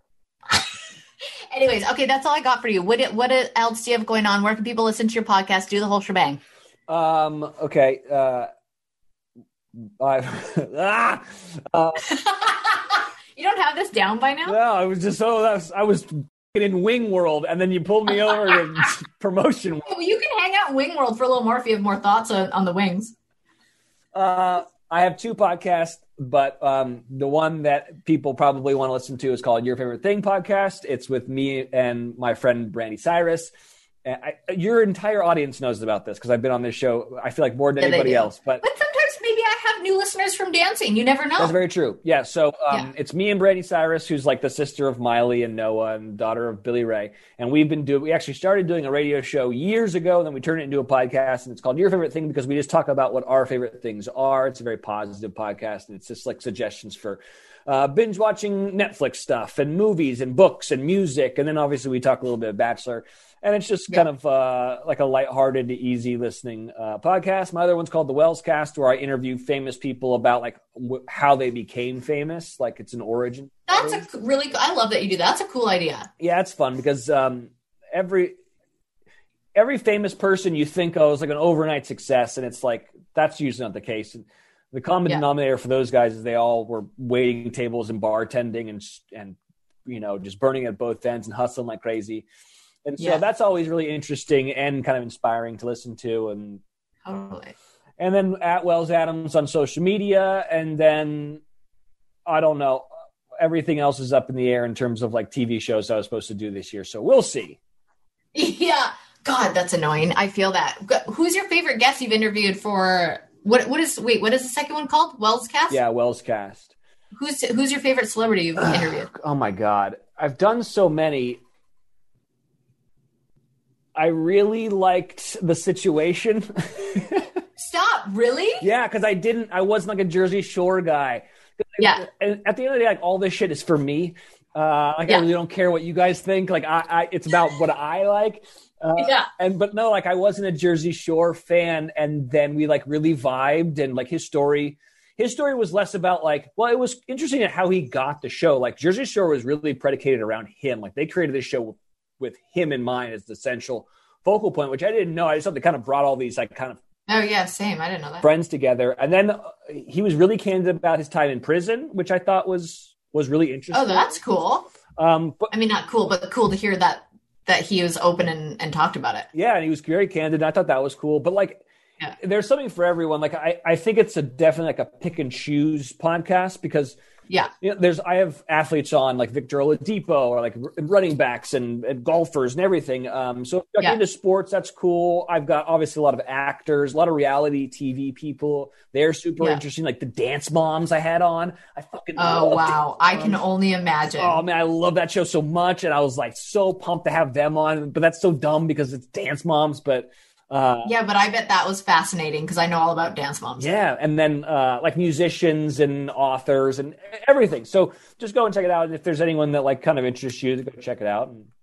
A: Anyways, okay, that's all I got for you. What what else do you have going on? Where can people listen to your podcast? Do the whole shebang.
G: Um. Okay. Uh. I, ah, uh
A: you don't have this down by now?
G: No, I was just so that was, I was in Wing World, and then you pulled me over to promotion.
A: Well, you can hang out in Wing World for a little more if you have more thoughts on, on the wings.
G: Uh, I have two podcasts. But um, the one that people probably want to listen to is called Your Favorite Thing Podcast. It's with me and my friend Brandy Cyrus. And I, your entire audience knows about this because I've been on this show, I feel like, more than yeah, anybody else. But,
A: but sometimes maybe I have new listeners from dancing. You never know.
G: That's very true. Yeah. So um, yeah. It's me and Brandy Cyrus, who's like the sister of Miley and Noah and daughter of Billy Ray. And we've been doing, we actually started doing a radio show years ago. And then we turned it into a podcast. And it's called Your Favorite Thing because we just talk about what our favorite things are. It's a very positive podcast. And it's just like suggestions for uh, binge watching Netflix stuff and movies and books and music. And then obviously we talk a little bit of Bachelor. And it's just kind yeah. of uh, like a lighthearted, easy listening uh, podcast. My other one's called The Wells Cast, where I interview famous people about like w- how they became famous. Like it's an origin.
A: That's a really, I love that you do that. That's a cool idea.
G: Yeah, it's fun because um, every every famous person you think of is like an overnight success. And it's like, that's usually not the case. And the common yeah. denominator for those guys is they all were waiting tables and bartending and, and, you know, just burning at both ends and hustling like crazy. And so yeah. that's always really interesting and kind of inspiring to listen to. And
A: totally.
G: And then at Wells Adams on social media. And then, I don't know, everything else is up in the air in terms of like T V shows I was supposed to do this year. So we'll see.
A: Yeah. God, that's annoying. I feel that. Who's your favorite guest you've interviewed for? What? What is, wait, what is the second one called? Wells Cast?
G: Yeah, Wells Cast.
A: Who's, who's your favorite celebrity you've interviewed?
G: Oh my God. I've done so many. I really liked The Situation.
A: Stop, really?
G: Yeah, because I didn't, I wasn't like a Jersey Shore guy.
A: Yeah.
G: And at the end of the day, like all this shit is for me. Uh, like yeah. I really don't care what you guys think. Like I, I it's about what I like. Uh,
A: yeah.
G: And but no, like I wasn't a Jersey Shore fan, and then we like really vibed, and like his story. His story was less about like, well, it was interesting at how he got the show. Like Jersey Shore was really predicated around him. Like they created this show with him in mind as the central focal point, which I didn't know. I just thought they kind of brought all these like kind of
A: oh yeah, same. I didn't know that.
G: Friends together, and then he was really candid about his time in prison, which I thought was was really interesting.
A: Oh, that's cool.
G: Um, but,
A: I mean, not cool, but cool to hear that that he was open and, and talked about it.
G: Yeah, and he was very candid. And I thought that was cool. But like, yeah. there's something for everyone. Like, I I think it's a definitely like a pick and choose podcast because.
A: Yeah,
G: you know, there's I have athletes on like Victor Oladipo or like running backs and, and golfers and everything. Um, so if you're yeah. into sports, that's cool. I've got obviously a lot of actors, a lot of reality T V people. They're super yeah. interesting. Like the Dance Moms I had on. I fucking
A: oh wow, I can only imagine.
G: Oh man, I love that show so much, and I was like so pumped to have them on. But that's so dumb because it's Dance Moms, but.
A: Uh, yeah, but I bet that was fascinating because I know all about Dance Moms.
G: Yeah, and then uh, like musicians and authors and everything. So just go and check it out. And if there's anyone that like kind of interests you, go check it out. And,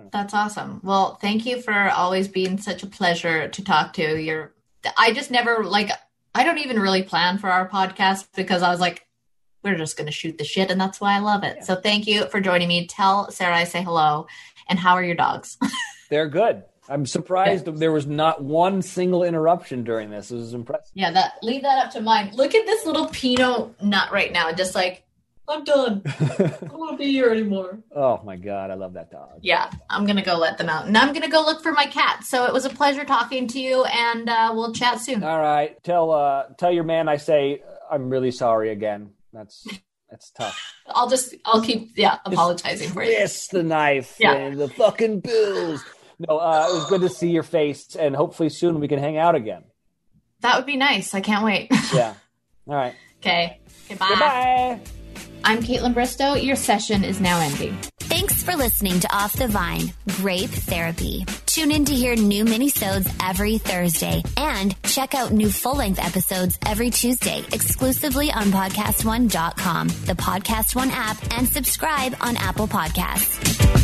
A: That's awesome. Well, thank you for always being such a pleasure to talk to. You're, I just never like, I don't even really plan for our podcast because I was like, we're just going to shoot the shit. And that's why I love it. Yeah. So thank you for joining me. Tell Sarah I say hello. And how are your dogs?
G: They're good. I'm surprised yeah. there was not one single interruption during this. It was impressive.
A: Yeah, that leave that up to mine. Look at this little Pinot nut right now. Just like, I'm done. I don't want to be here anymore.
G: Oh, my God. I love that dog.
A: Yeah, I'm going to go let them out. And I'm going to go look for my cat. So it was a pleasure talking to you, and uh, we'll chat soon.
G: All right. Tell uh, tell your man I say I'm really sorry again. That's that's tough.
A: I'll just, I'll keep, yeah, apologizing for you.
G: Yes, the knife yeah. and the fucking bills. No, uh, it was good to see your face, and hopefully soon we can hang out again.
A: That would be nice. I can't wait.
G: Yeah. All right.
A: Okay. Goodbye.
G: Goodbye.
A: I'm Caitlin Bristow. Your session is now ending.
F: Thanks for listening to Off the Vine, Grape Therapy. Tune in to hear new minisodes every Thursday and check out new full-length episodes every Tuesday exclusively on podcast one dot com, the Podcast One app, and subscribe on Apple Podcasts.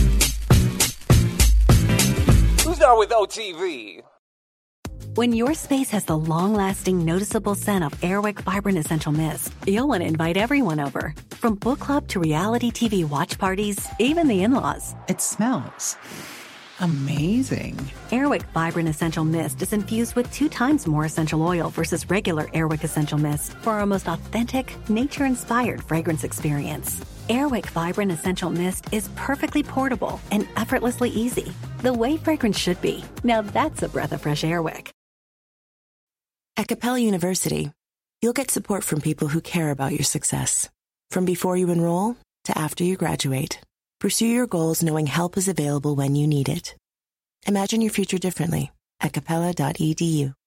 I: Who's down with O T V?
J: When your space has the long-lasting, noticeable scent of Airwick Vibrant Essential Mist, you'll want to invite everyone over. From book club to reality T V watch parties, even the in-laws.
K: It smells amazing.
J: Airwick Vibrant Essential Mist is infused with two times more essential oil versus regular Airwick Essential Mist for our most authentic, nature-inspired fragrance experience. Airwick Vibrant Essential Mist is perfectly portable and effortlessly easy. The way fragrance should be. Now that's a breath of fresh Airwick.
L: At Capella University, you'll get support from people who care about your success. From before you enroll to after you graduate, pursue your goals knowing help is available when you need it. Imagine your future differently at capella dot e d u.